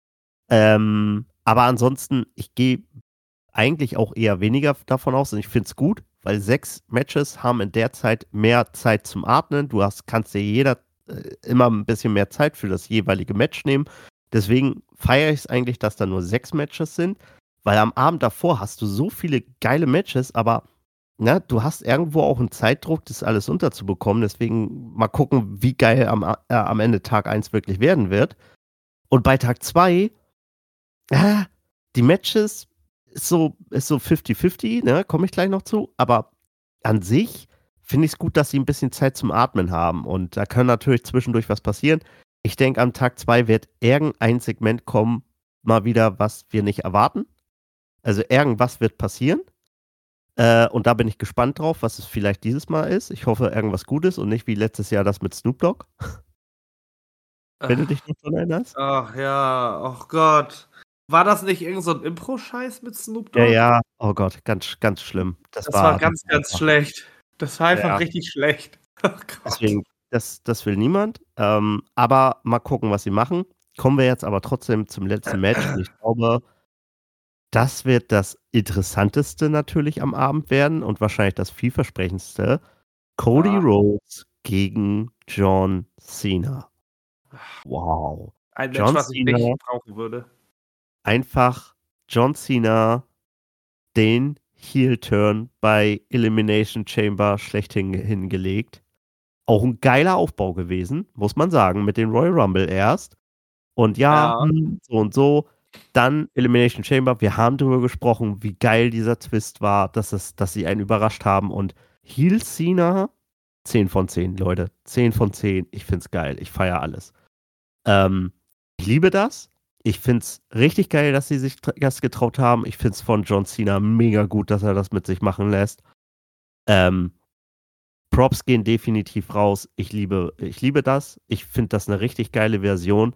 [SPEAKER 1] Ähm, aber ansonsten, ich gehe eigentlich auch eher weniger davon aus und ich finde es gut, weil sechs Matches haben in der Zeit mehr Zeit zum Atmen. Du hast, kannst dir jeder äh, immer ein bisschen mehr Zeit für das jeweilige Match nehmen. Deswegen feiere ich es eigentlich, dass da nur sechs Matches sind, weil am Abend davor hast du so viele geile Matches, aber na, du hast irgendwo auch einen Zeitdruck, das alles unterzubekommen. Deswegen mal gucken, wie geil am, äh, am Ende Tag eins wirklich werden wird. Und bei Tag zwei, äh, die Matches ist so, ist so fifty fifty, ne, komme ich gleich noch zu. Aber an sich finde ich es gut, dass sie ein bisschen Zeit zum Atmen haben. Und da kann natürlich zwischendurch was passieren. Ich denke, am Tag zwei wird irgendein Segment kommen, mal wieder, was wir nicht erwarten. Also irgendwas wird passieren. Äh, und da bin ich gespannt drauf, was es vielleicht dieses Mal ist. Ich hoffe, irgendwas Gutes und nicht wie letztes Jahr das mit Snoop Dogg. Wenn du dich noch daran erinnerst.
[SPEAKER 2] Ach ja, oh Gott. War das nicht irgend so ein Impro-Scheiß mit Snoop Dogg?
[SPEAKER 1] Ja, ja, oh Gott, ganz, ganz schlimm. Das,
[SPEAKER 2] Das
[SPEAKER 1] war,
[SPEAKER 2] war ganz, ganz
[SPEAKER 1] einfach-
[SPEAKER 2] schlecht. Das war einfach
[SPEAKER 1] Ja.
[SPEAKER 2] richtig schlecht. Oh Gott.
[SPEAKER 1] Deswegen, das, das will niemand. Ähm, aber mal gucken, was sie machen. Kommen wir jetzt aber trotzdem zum letzten Match. Und ich glaube, das wird das Interessanteste natürlich am Abend werden und wahrscheinlich das vielversprechendste. Cody
[SPEAKER 2] Ja.
[SPEAKER 1] Rhodes gegen John Cena. Wow.
[SPEAKER 2] Ein Match,
[SPEAKER 1] John
[SPEAKER 2] was ich
[SPEAKER 1] Cena.
[SPEAKER 2] nicht brauchen würde.
[SPEAKER 1] Einfach John Cena den Heel-Turn bei Elimination Chamber schlechthin hingelegt. Auch ein geiler Aufbau gewesen, muss man sagen, mit dem Royal Rumble erst. Und ja,
[SPEAKER 2] Ja.
[SPEAKER 1] hm, so und so. Dann Elimination Chamber. Wir haben darüber gesprochen, wie geil dieser Twist war, dass, es, dass sie einen überrascht haben. Und Heel Cena, zehn von zehn, Leute. zehn von zehn. Ich find's geil. Ich feiere alles. Ähm, ich liebe das. Ich find's richtig geil, dass sie sich tr- das getraut haben. Ich find's von John Cena mega gut, dass er das mit sich machen lässt. Ähm, Props gehen definitiv raus. Ich liebe, ich liebe das. Ich finde das eine richtig geile Version.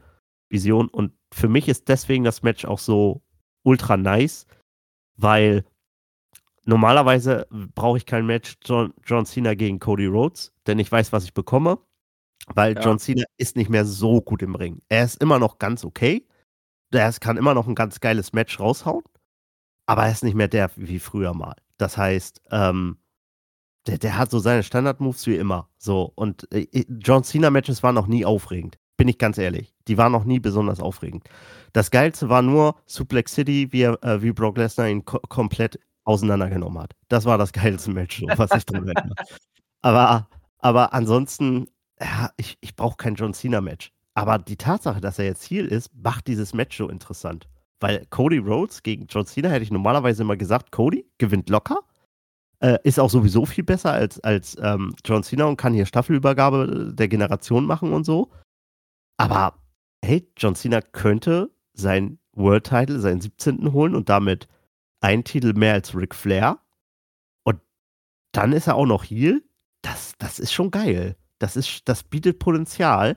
[SPEAKER 1] Vision. Und für mich ist deswegen das Match auch so ultra nice, weil normalerweise brauche ich kein Match John, John Cena gegen Cody Rhodes, denn ich weiß, was ich bekomme, weil
[SPEAKER 2] Ja.
[SPEAKER 1] John Cena ist nicht mehr so gut im Ring. Er ist immer noch ganz okay. Er kann immer noch ein ganz geiles Match raushauen, aber er ist nicht mehr der wie früher mal. Das heißt, ähm, der, der hat so seine Standard-Moves wie immer. So, und äh, John Cena-Matches waren noch nie aufregend. Bin ich ganz ehrlich. Die waren noch nie besonders aufregend. Das Geilste war nur Suplex City, wie, er, äh, wie Brock Lesnar ihn ko- komplett auseinandergenommen hat. Das war das geilste Match, so, was ich drin hätte. Aber, aber ansonsten, ja, ich, ich brauche kein John Cena-Match. Aber die Tatsache, dass er jetzt Heel ist, macht dieses Match so interessant. Weil Cody Rhodes gegen John Cena hätte ich normalerweise immer gesagt, Cody gewinnt locker. Äh, ist auch sowieso viel besser als, als ähm, John Cena und kann hier Staffelübergabe der Generation machen und so. Aber hey, John Cena könnte sein World Title, seinen siebzehnten holen und damit einen Titel mehr als Ric Flair. Und dann ist er auch noch Heel. Das, das ist schon geil. Das, ist, das bietet Potenzial.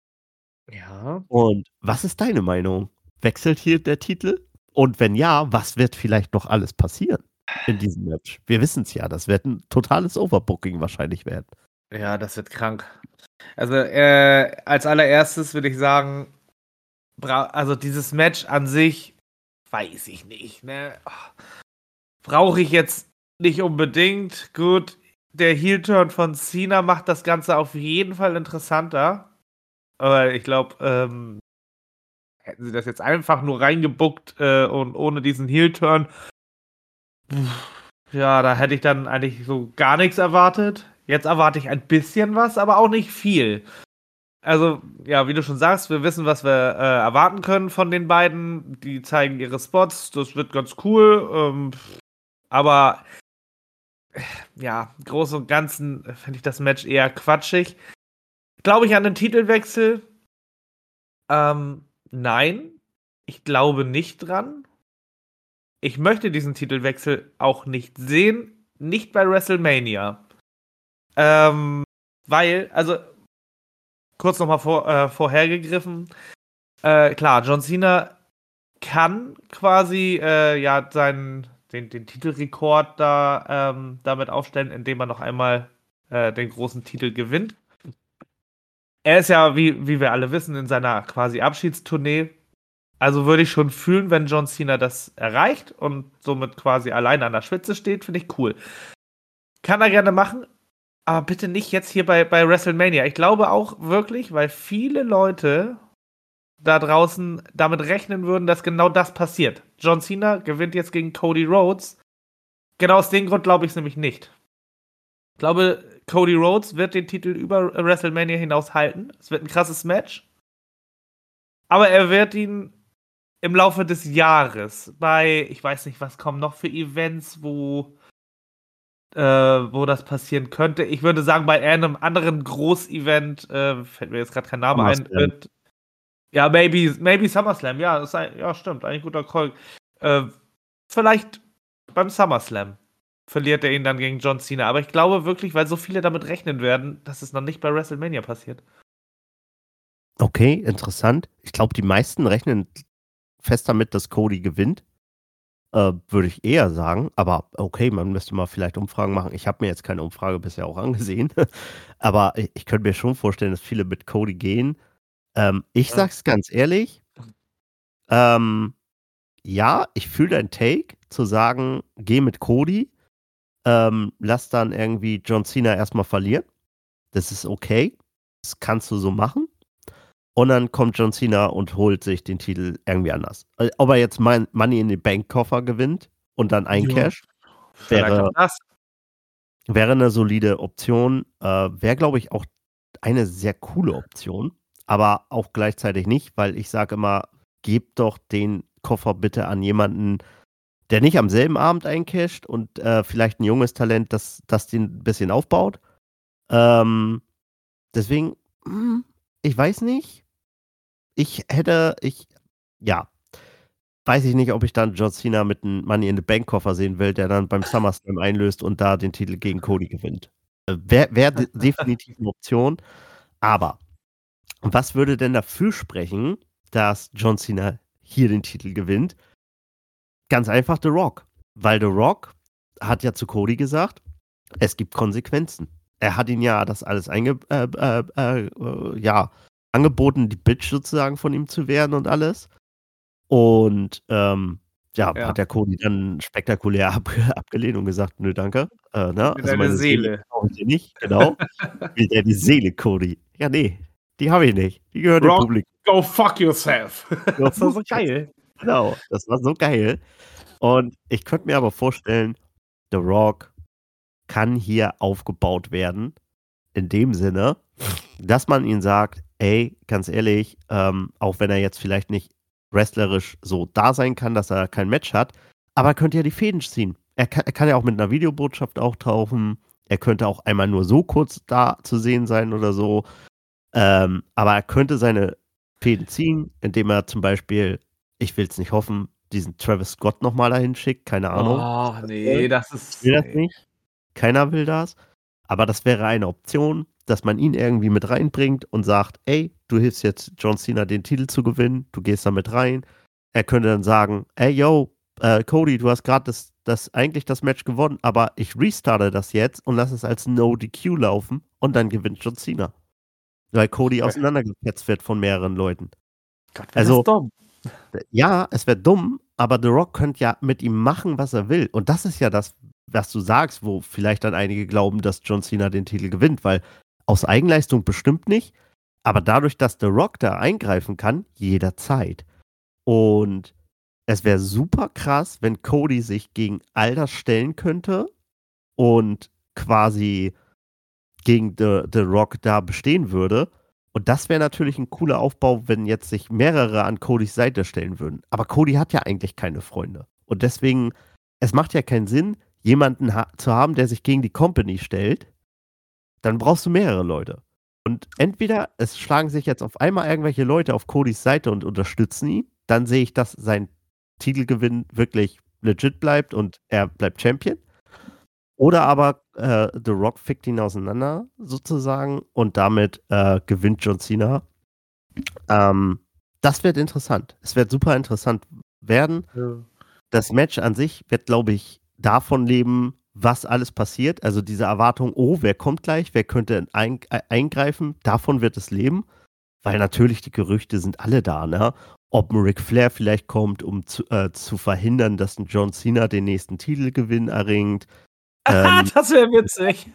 [SPEAKER 2] Ja.
[SPEAKER 1] Und was ist deine Meinung? Wechselt hier der Titel? Und wenn ja, was wird vielleicht noch alles passieren in diesem Match? Wir wissen es ja, das wird ein totales Overbooking wahrscheinlich werden.
[SPEAKER 2] Ja, das wird krank. Also, äh, als allererstes würde ich sagen, bra- also dieses Match an sich, weiß ich nicht, ne? Brauche ich jetzt nicht unbedingt. Gut, der Heel-Turn von Cena macht das Ganze auf jeden Fall interessanter. Aber ich glaube, ähm, hätten sie das jetzt einfach nur reingebuckt äh, und ohne diesen Heel-Turn, pff, ja, da hätte ich dann eigentlich so gar nichts erwartet. Jetzt erwarte ich ein bisschen was, aber auch nicht viel. Also, ja, wie du schon sagst, wir wissen, was wir äh, erwarten können von den beiden. Die zeigen ihre Spots, das wird ganz cool. Ähm, aber äh, ja, im Großen und Ganzen finde ich das Match eher quatschig. Glaube ich an den Titelwechsel? Ähm, nein, ich glaube nicht dran. Ich möchte diesen Titelwechsel auch nicht sehen, nicht bei WrestleMania. Ähm, weil, also kurz nochmal vor, äh, vorhergegriffen, äh, klar, John Cena kann quasi äh, ja seinen den, den Titelrekord da ähm, damit aufstellen, indem er noch einmal äh, den großen Titel gewinnt. Er ist ja, wie, wie wir alle wissen, in seiner quasi Abschiedstournee. Also würde ich schon fühlen, wenn John Cena das erreicht und somit quasi allein an der Spitze steht, finde ich cool. Kann er gerne machen, aber bitte nicht jetzt hier bei, bei WrestleMania. Ich glaube auch wirklich, weil viele Leute da draußen damit rechnen würden, dass genau das passiert. John Cena gewinnt jetzt gegen Cody Rhodes. Genau aus dem Grund glaube ich es nämlich nicht. Ich glaube, Cody Rhodes wird den Titel über WrestleMania hinaus halten. Es wird ein krasses Match. Aber er wird ihn im Laufe des Jahres bei, ich weiß nicht, was kommen noch für Events, wo, äh, wo das passieren könnte. Ich würde sagen, bei einem anderen Groß-Event, äh, fällt mir jetzt gerade kein Name ein, wird, ja, maybe, maybe SummerSlam, ja, ist ein, ja, stimmt, eigentlich guter Call. Äh, vielleicht beim SummerSlam verliert er ihn dann gegen John Cena. Aber ich glaube wirklich, weil so viele damit rechnen werden, dass es noch nicht bei WrestleMania passiert.
[SPEAKER 1] Okay, interessant. Ich glaube, die meisten rechnen fest damit, dass Cody gewinnt. Äh, würde ich eher sagen. Aber okay, man müsste mal vielleicht Umfragen machen. Ich habe mir jetzt keine Umfrage bisher auch angesehen. Aber ich, ich könnte mir schon vorstellen, dass viele mit Cody gehen. Ähm, ich
[SPEAKER 2] Ja.
[SPEAKER 1] sag's ganz ehrlich. Ähm, ja, ich fühle deinen Take, zu sagen, geh mit Cody. Ähm, lass dann irgendwie John Cena erstmal verlieren. Das ist okay. Das kannst du so machen. Und dann kommt John Cena und holt sich den Titel irgendwie anders. Äh, Ob er jetzt mein Money in the Bank Koffer gewinnt und dann eincasht,
[SPEAKER 2] Vielleicht
[SPEAKER 1] wäre,
[SPEAKER 2] auch das.
[SPEAKER 1] wäre eine solide Option. Äh, wäre, glaube ich, auch eine sehr coole Option. Aber auch gleichzeitig nicht, weil ich sage immer, gebt doch den Koffer bitte an jemanden, der nicht am selben Abend eincasht und äh, vielleicht ein junges Talent, das, das den ein bisschen aufbaut. Ähm, deswegen, hm, ich weiß nicht. Ich hätte, ich, ja, weiß ich nicht, ob ich dann John Cena mit einem Money in the Bank Koffer sehen will, der dann beim SummerSlam einlöst und da den Titel gegen Cody gewinnt. Äh, Wäre wär de definitiv eine Option. Aber was würde denn dafür sprechen, dass John Cena hier den Titel gewinnt? Ganz einfach The Rock. Weil The Rock hat ja zu Cody gesagt, es gibt Konsequenzen. Er hat ihn ja das alles einge äh, äh, äh, ja, angeboten, die Bitch sozusagen von ihm zu werden und alles. Und ähm, ja,
[SPEAKER 2] Ja.
[SPEAKER 1] hat der Cody dann spektakulär ab abgelehnt und gesagt, nö, danke. Äh, ne?
[SPEAKER 2] Mit
[SPEAKER 1] Also
[SPEAKER 2] deiner
[SPEAKER 1] meine Seele
[SPEAKER 2] Seele.
[SPEAKER 1] brauche ich dir nicht, genau. Will der die Seele, Cody? Ja, nee, die habe ich nicht. Die gehört dem
[SPEAKER 2] Rock,
[SPEAKER 1] Publikum.
[SPEAKER 2] go fuck yourself.
[SPEAKER 1] Ja,
[SPEAKER 2] Das war so geil.
[SPEAKER 1] Genau, das war so geil. Und ich könnte mir aber vorstellen, The Rock kann hier aufgebaut werden, in dem Sinne, dass man ihn sagt, ey, ganz ehrlich, ähm, auch wenn er jetzt vielleicht nicht wrestlerisch so da sein kann, dass er kein Match hat, aber er könnte ja die Fäden ziehen. Er kann, er kann ja auch mit einer Videobotschaft auftauchen. Er könnte auch einmal nur so kurz da zu sehen sein oder so. Ähm, aber er könnte seine Fäden ziehen, indem er zum Beispiel, ich will es nicht hoffen, diesen Travis Scott nochmal dahin schickt. Keine Ahnung.
[SPEAKER 2] Ach, nee, das ist.
[SPEAKER 1] Ich will das
[SPEAKER 2] Nee.
[SPEAKER 1] nicht. Keiner will das. Aber das wäre eine Option, dass man ihn irgendwie mit reinbringt und sagt, ey, du hilfst jetzt John Cena den Titel zu gewinnen, du gehst da mit rein. Er könnte dann sagen, ey, yo, äh, Cody, du hast gerade das, das eigentlich das Match gewonnen, aber ich restarte das jetzt und lass es als No-D Q laufen und dann gewinnt John Cena. Weil Cody auseinandergefetzt wird von mehreren Leuten.
[SPEAKER 2] Gott,
[SPEAKER 1] Also,
[SPEAKER 2] das dumm.
[SPEAKER 1] ja, es wäre dumm, aber The Rock könnte ja mit ihm machen, was er will. Und das ist ja das, was du sagst, wo vielleicht dann einige glauben, dass John Cena den Titel gewinnt, weil aus Eigenleistung bestimmt nicht, aber dadurch, dass The Rock da eingreifen kann, jederzeit. Und es wäre super krass, wenn Cody sich gegen all das stellen könnte und quasi gegen The, The Rock da bestehen würde. Und das wäre natürlich ein cooler Aufbau, wenn jetzt sich mehrere an Codys Seite stellen würden. Aber Cody hat ja eigentlich keine Freunde. Und deswegen, es macht ja keinen Sinn, jemanden ha zu haben, der sich gegen die Company stellt. Dann brauchst du mehrere Leute. Und entweder es schlagen sich jetzt auf einmal irgendwelche Leute auf Codys Seite und unterstützen ihn. Dann sehe ich, dass sein Titelgewinn wirklich legit bleibt und er bleibt Champion. Oder aber äh, The Rock fickt ihn auseinander, sozusagen, und damit äh, gewinnt John Cena. Ähm, das wird interessant. Es wird super interessant werden.
[SPEAKER 2] Ja.
[SPEAKER 1] Das Match an sich wird, glaube ich, davon leben, was alles passiert. Also diese Erwartung, oh, wer kommt gleich, wer könnte ein, äh, eingreifen, davon wird es leben. Weil natürlich die Gerüchte sind alle da, ne? Ob ein Ric Flair vielleicht kommt, um zu, äh, zu verhindern, dass ein John Cena den nächsten Titelgewinn erringt.
[SPEAKER 2] Ähm, das wäre witzig.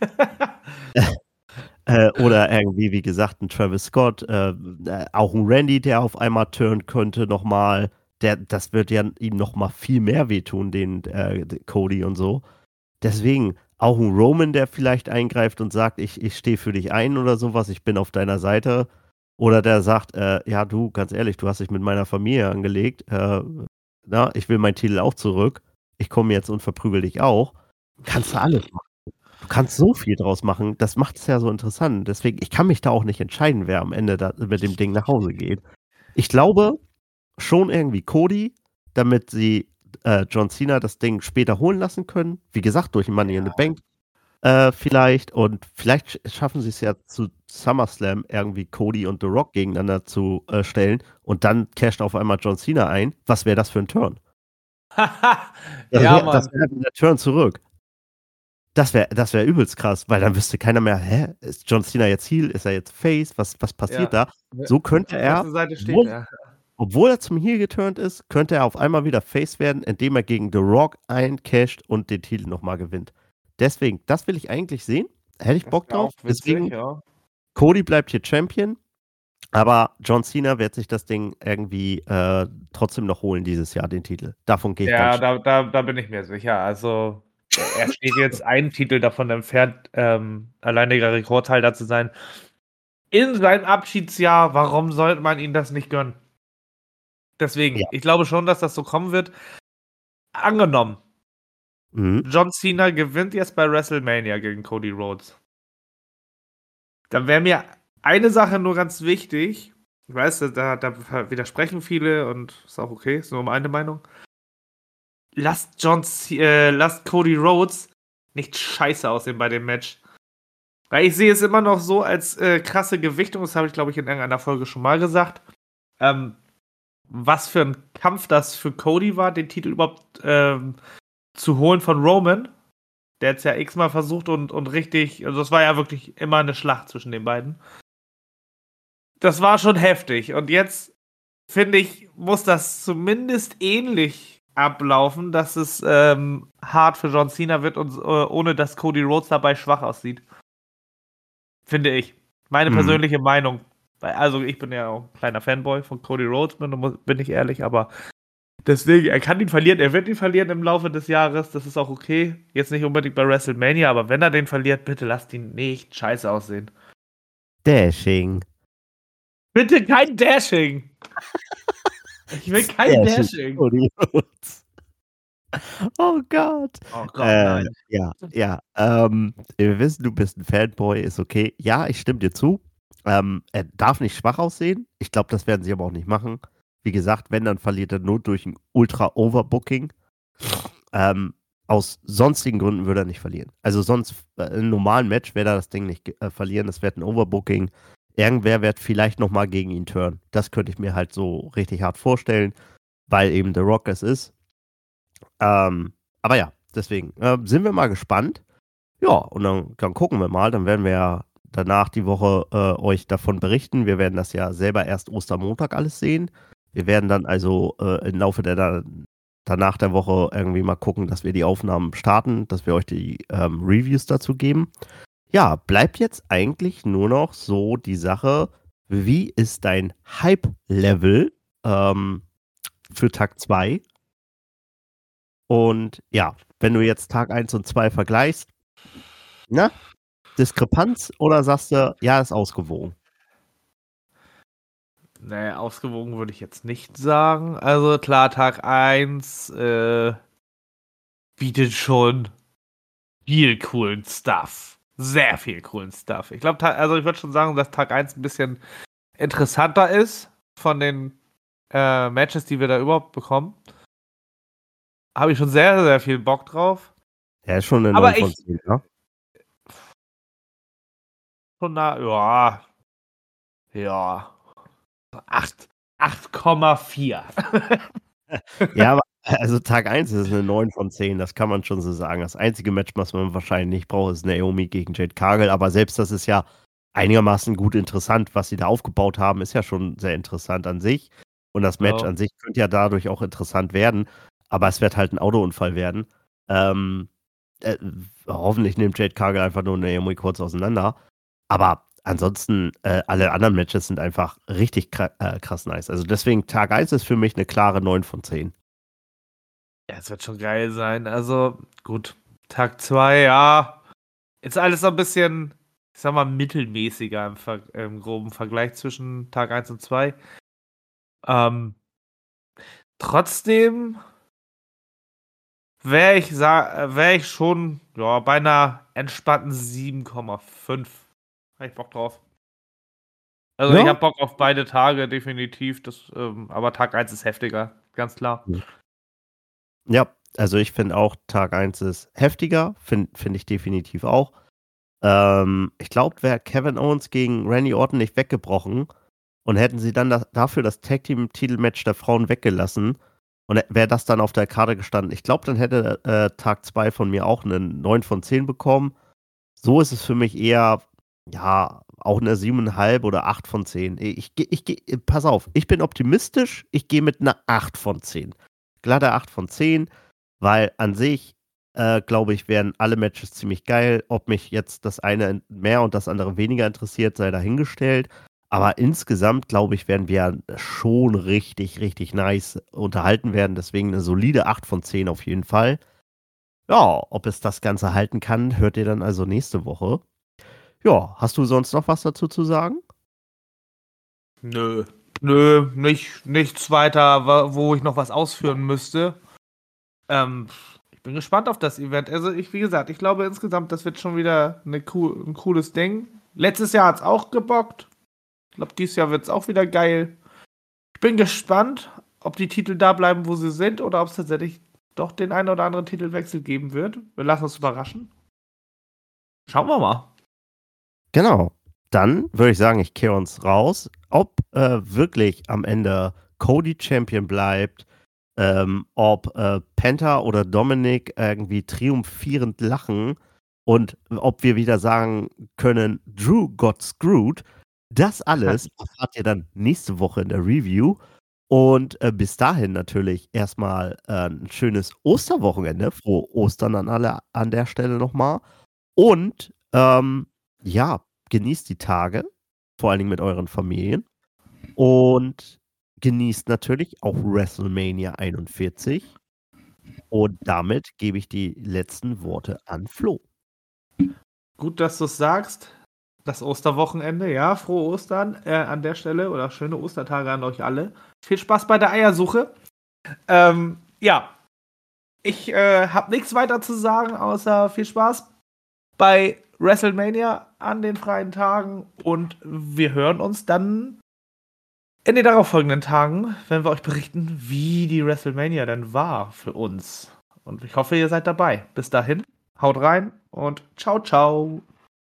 [SPEAKER 1] äh, oder irgendwie, wie gesagt, ein Travis Scott, äh, auch ein Randy, der auf einmal turnen könnte nochmal. Der, das wird ja ihm nochmal viel mehr wehtun, den äh, Cody und so. Deswegen auch ein Roman, der vielleicht eingreift und sagt, ich, ich stehe für dich ein oder sowas, ich bin auf deiner Seite. Oder der sagt, äh, ja du, ganz ehrlich, du hast dich mit meiner Familie angelegt. Äh, na, ich will meinen Titel auch zurück. Ich komme jetzt und verprügel dich auch. Kannst du alles machen. Du kannst so viel draus machen. Das macht es ja so interessant. Deswegen, ich kann mich da auch nicht entscheiden, wer am Ende da mit dem Ding nach Hause geht. Ich glaube schon irgendwie Cody, damit sie äh, John Cena das Ding später holen lassen können. Wie gesagt, durch Money in the Bank äh, vielleicht. Und vielleicht schaffen sie es ja zu SummerSlam irgendwie Cody und The Rock gegeneinander zu äh, stellen. Und dann casht auf einmal John Cena ein. Was wäre das für ein Turn? Das
[SPEAKER 2] ja,
[SPEAKER 1] wäre
[SPEAKER 2] Mann.
[SPEAKER 1] das wär der Turn zurück. Das wäre das wär übelst krass, weil dann wüsste keiner mehr, hä, ist John Cena jetzt Heel, ist er jetzt Face, was, was passiert
[SPEAKER 2] Ja.
[SPEAKER 1] da? So könnte
[SPEAKER 2] Auf
[SPEAKER 1] er,
[SPEAKER 2] wessen Seite steht
[SPEAKER 1] obwohl,
[SPEAKER 2] er?
[SPEAKER 1] obwohl er zum Heel geturnt ist, könnte er auf einmal wieder Face werden, indem er gegen The Rock eincasht und den Titel nochmal gewinnt. Deswegen, das will ich eigentlich sehen. Hätte ich
[SPEAKER 2] Das
[SPEAKER 1] Bock
[SPEAKER 2] wär
[SPEAKER 1] drauf.
[SPEAKER 2] auch witzig,
[SPEAKER 1] Deswegen,
[SPEAKER 2] ja.
[SPEAKER 1] Cody bleibt hier Champion, aber John Cena wird sich das Ding irgendwie äh, trotzdem noch holen dieses Jahr, den Titel. Davon gehe ich
[SPEAKER 2] Ja,
[SPEAKER 1] ganz
[SPEAKER 2] da, da, da bin ich mir sicher. Also, er steht jetzt einen Titel davon entfernt, ähm, alleiniger Rekordhalter zu sein. In seinem Abschiedsjahr, warum sollte man ihm das nicht gönnen? Deswegen,
[SPEAKER 1] Ja.
[SPEAKER 2] ich glaube schon, dass das so kommen wird. Angenommen,
[SPEAKER 1] Mhm.
[SPEAKER 2] John Cena gewinnt jetzt bei WrestleMania gegen Cody Rhodes. Dann wäre mir eine Sache nur ganz wichtig. Ich weiß, da, da widersprechen viele und ist auch okay, ist nur meine Meinung. Lasst John C äh, lasst Cody Rhodes nicht scheiße aussehen bei dem Match. Weil ich sehe es immer noch so als äh, krasse Gewichtung, das habe ich, glaube ich, in irgendeiner Folge schon mal gesagt. Ähm, was für ein Kampf das für Cody war, den Titel überhaupt ähm, zu holen von Roman. Der hat es ja x-mal versucht und, und richtig, also es war ja wirklich immer eine Schlacht zwischen den beiden. Das war schon heftig. Und jetzt, finde ich, muss das zumindest ähnlich ablaufen, dass es ähm, hart für John Cena wird und äh, ohne dass Cody Rhodes dabei schwach aussieht. Finde ich. Meine
[SPEAKER 1] Mhm.
[SPEAKER 2] persönliche Meinung. Also ich bin ja auch ein kleiner Fanboy von Cody Rhodes, bin, bin ich ehrlich, aber deswegen, er kann ihn verlieren, er wird ihn verlieren im Laufe des Jahres, das ist auch okay. Jetzt nicht unbedingt bei WrestleMania, aber wenn er den verliert, bitte lasst ihn nicht scheiße aussehen.
[SPEAKER 1] Dashing.
[SPEAKER 2] Bitte kein Dashing. Ich will kein Dashing.
[SPEAKER 1] Dashing. Oh Gott.
[SPEAKER 2] Oh Gott,
[SPEAKER 1] äh,
[SPEAKER 2] nein.
[SPEAKER 1] Ja, ja. Ähm, wir wissen, du bist ein Fanboy, ist okay. Ja, ich stimme dir zu. Ähm, er darf nicht schwach aussehen. Ich glaube, das werden sie aber auch nicht machen. Wie gesagt, wenn, dann verliert er nur durch ein Ultra-Overbooking. Ähm, aus sonstigen Gründen würde er nicht verlieren. Also sonst, äh, im normalen Match wird er das Ding nicht äh, verlieren. Es wird ein Overbooking. Irgendwer wird vielleicht nochmal gegen ihn turnen. Das könnte ich mir halt so richtig hart vorstellen, weil eben The Rock es ist. Ähm, aber ja, deswegen äh, sind wir mal gespannt. Ja, und dann, dann gucken wir mal. Dann werden wir ja danach die Woche äh, euch davon berichten. Wir werden das ja selber erst Ostermontag alles sehen. Wir werden dann also äh, im Laufe der danach der Woche irgendwie mal gucken, dass wir die Aufnahmen starten, dass wir euch die ähm, Reviews dazu geben. Ja, bleibt jetzt eigentlich nur noch so die Sache, wie ist dein Hype-Level ähm, für Tag zwei? Und ja, wenn du jetzt Tag eins und zwei vergleichst, ne? Diskrepanz oder sagst du, ja, ist ausgewogen?
[SPEAKER 2] Nee, ausgewogen würde ich jetzt nicht sagen. Also klar, Tag eins äh, bietet schon viel coolen Stuff. Sehr viel coolen Stuff. Ich glaube, also ich würde schon sagen, dass Tag eins ein bisschen interessanter ist von den äh, Matches, die wir da überhaupt bekommen. Habe ich schon sehr, sehr viel Bock drauf.
[SPEAKER 1] Ja, ist schon eine
[SPEAKER 2] Aber
[SPEAKER 1] neun von
[SPEAKER 2] ich-
[SPEAKER 1] zehn, ne?
[SPEAKER 2] Schon na, ja. Ja. acht Komma vier.
[SPEAKER 1] Ja, aber also Tag eins ist eine neun von zehn, das kann man schon so sagen. Das einzige Match, was man wahrscheinlich nicht braucht, ist Naomi gegen Jade Cargill, aber selbst das ist ja einigermaßen gut interessant, was sie da aufgebaut haben, ist ja schon sehr interessant an sich. Und das Match
[SPEAKER 2] Ja.
[SPEAKER 1] an sich könnte ja dadurch auch interessant werden, aber es wird halt ein Autounfall werden. Ähm, äh, hoffentlich nimmt Jade Cargill einfach nur Naomi kurz auseinander. Aber ansonsten, äh, alle anderen Matches sind einfach richtig kra- äh, krass nice. Also deswegen, Tag eins ist für mich eine klare neun von zehn.
[SPEAKER 2] Ja, es wird schon geil sein. Also, gut. Tag zwei, ja. Ist alles so ein bisschen, ich sag mal, mittelmäßiger im, Ver im groben Vergleich zwischen Tag eins und zwei. Ähm, trotzdem wäre ich, wär ich schon ja, bei einer entspannten sieben Komma fünf. Hab ich Bock drauf. Also,
[SPEAKER 1] Ja?
[SPEAKER 2] ich hab Bock auf beide Tage, definitiv. Das, ähm, aber Tag eins ist heftiger, ganz klar.
[SPEAKER 1] Ja, also ich finde auch, Tag eins ist heftiger, finde find ich definitiv auch. Ähm, ich glaube, wäre Kevin Owens gegen Randy Orton nicht weggebrochen und hätten sie dann das, dafür das Tag-Team-Titelmatch der Frauen weggelassen und wäre das dann auf der Karte gestanden, ich glaube, dann hätte äh, Tag zwei von mir auch eine neun von zehn bekommen. So ist es für mich eher, ja, auch eine sieben Komma fünf oder acht von zehn. Ich, ich, ich, pass auf, ich bin optimistisch, ich gehe mit einer acht von zehn. Glatte acht von zehn, weil an sich, äh, glaube ich, wären alle Matches ziemlich geil. Ob mich jetzt das eine mehr und das andere weniger interessiert, sei dahingestellt. Aber insgesamt, glaube ich, werden wir schon richtig, richtig nice unterhalten werden. Deswegen eine solide acht von zehn auf jeden Fall. Ja, ob es das Ganze halten kann, hört ihr dann also nächste Woche. Ja, hast du sonst noch was dazu zu sagen?
[SPEAKER 2] Nö. Nö, nicht, nichts weiter, wa- wo ich noch was ausführen müsste. Ähm, ich bin gespannt auf das Event. Also, ich, wie gesagt, ich glaube insgesamt, das wird schon wieder eine cool, ein cooles Ding. Letztes Jahr hat es auch gebockt. Ich glaube, dieses Jahr wird es auch wieder geil. Ich bin gespannt, ob die Titel da bleiben, wo sie sind, oder ob es tatsächlich doch den einen oder anderen Titelwechsel geben wird. Wir lassen uns überraschen. Schauen wir mal.
[SPEAKER 1] Genau. Dann würde ich sagen, ich kehre uns raus. Ob äh, wirklich am Ende Cody Champion bleibt, ähm, ob äh, Penta oder Dominic irgendwie triumphierend lachen und ob wir wieder sagen können, Drew got screwed. Das alles erfahrt ihr dann nächste Woche in der Review. Und äh, bis dahin natürlich erstmal äh, ein schönes Osterwochenende. Frohe Ostern an alle an der Stelle nochmal. Und ähm, ja, genießt die Tage, vor allen Dingen mit euren Familien. Und genießt natürlich auch WrestleMania einundvierzig. Und damit gebe ich die letzten Worte an Flo.
[SPEAKER 2] Gut, dass du es sagst. Das Osterwochenende, ja, frohe Ostern äh, an der Stelle oder schöne Ostertage an euch alle. Viel Spaß bei der Eiersuche. Ähm, ja, ich äh, habe nichts weiter zu sagen, außer viel Spaß bei WrestleMania an den freien Tagen und wir hören uns dann in den darauffolgenden Tagen, wenn wir euch berichten, wie die WrestleMania denn war für uns. Und ich hoffe, ihr seid dabei. Bis dahin, haut rein und ciao, ciao.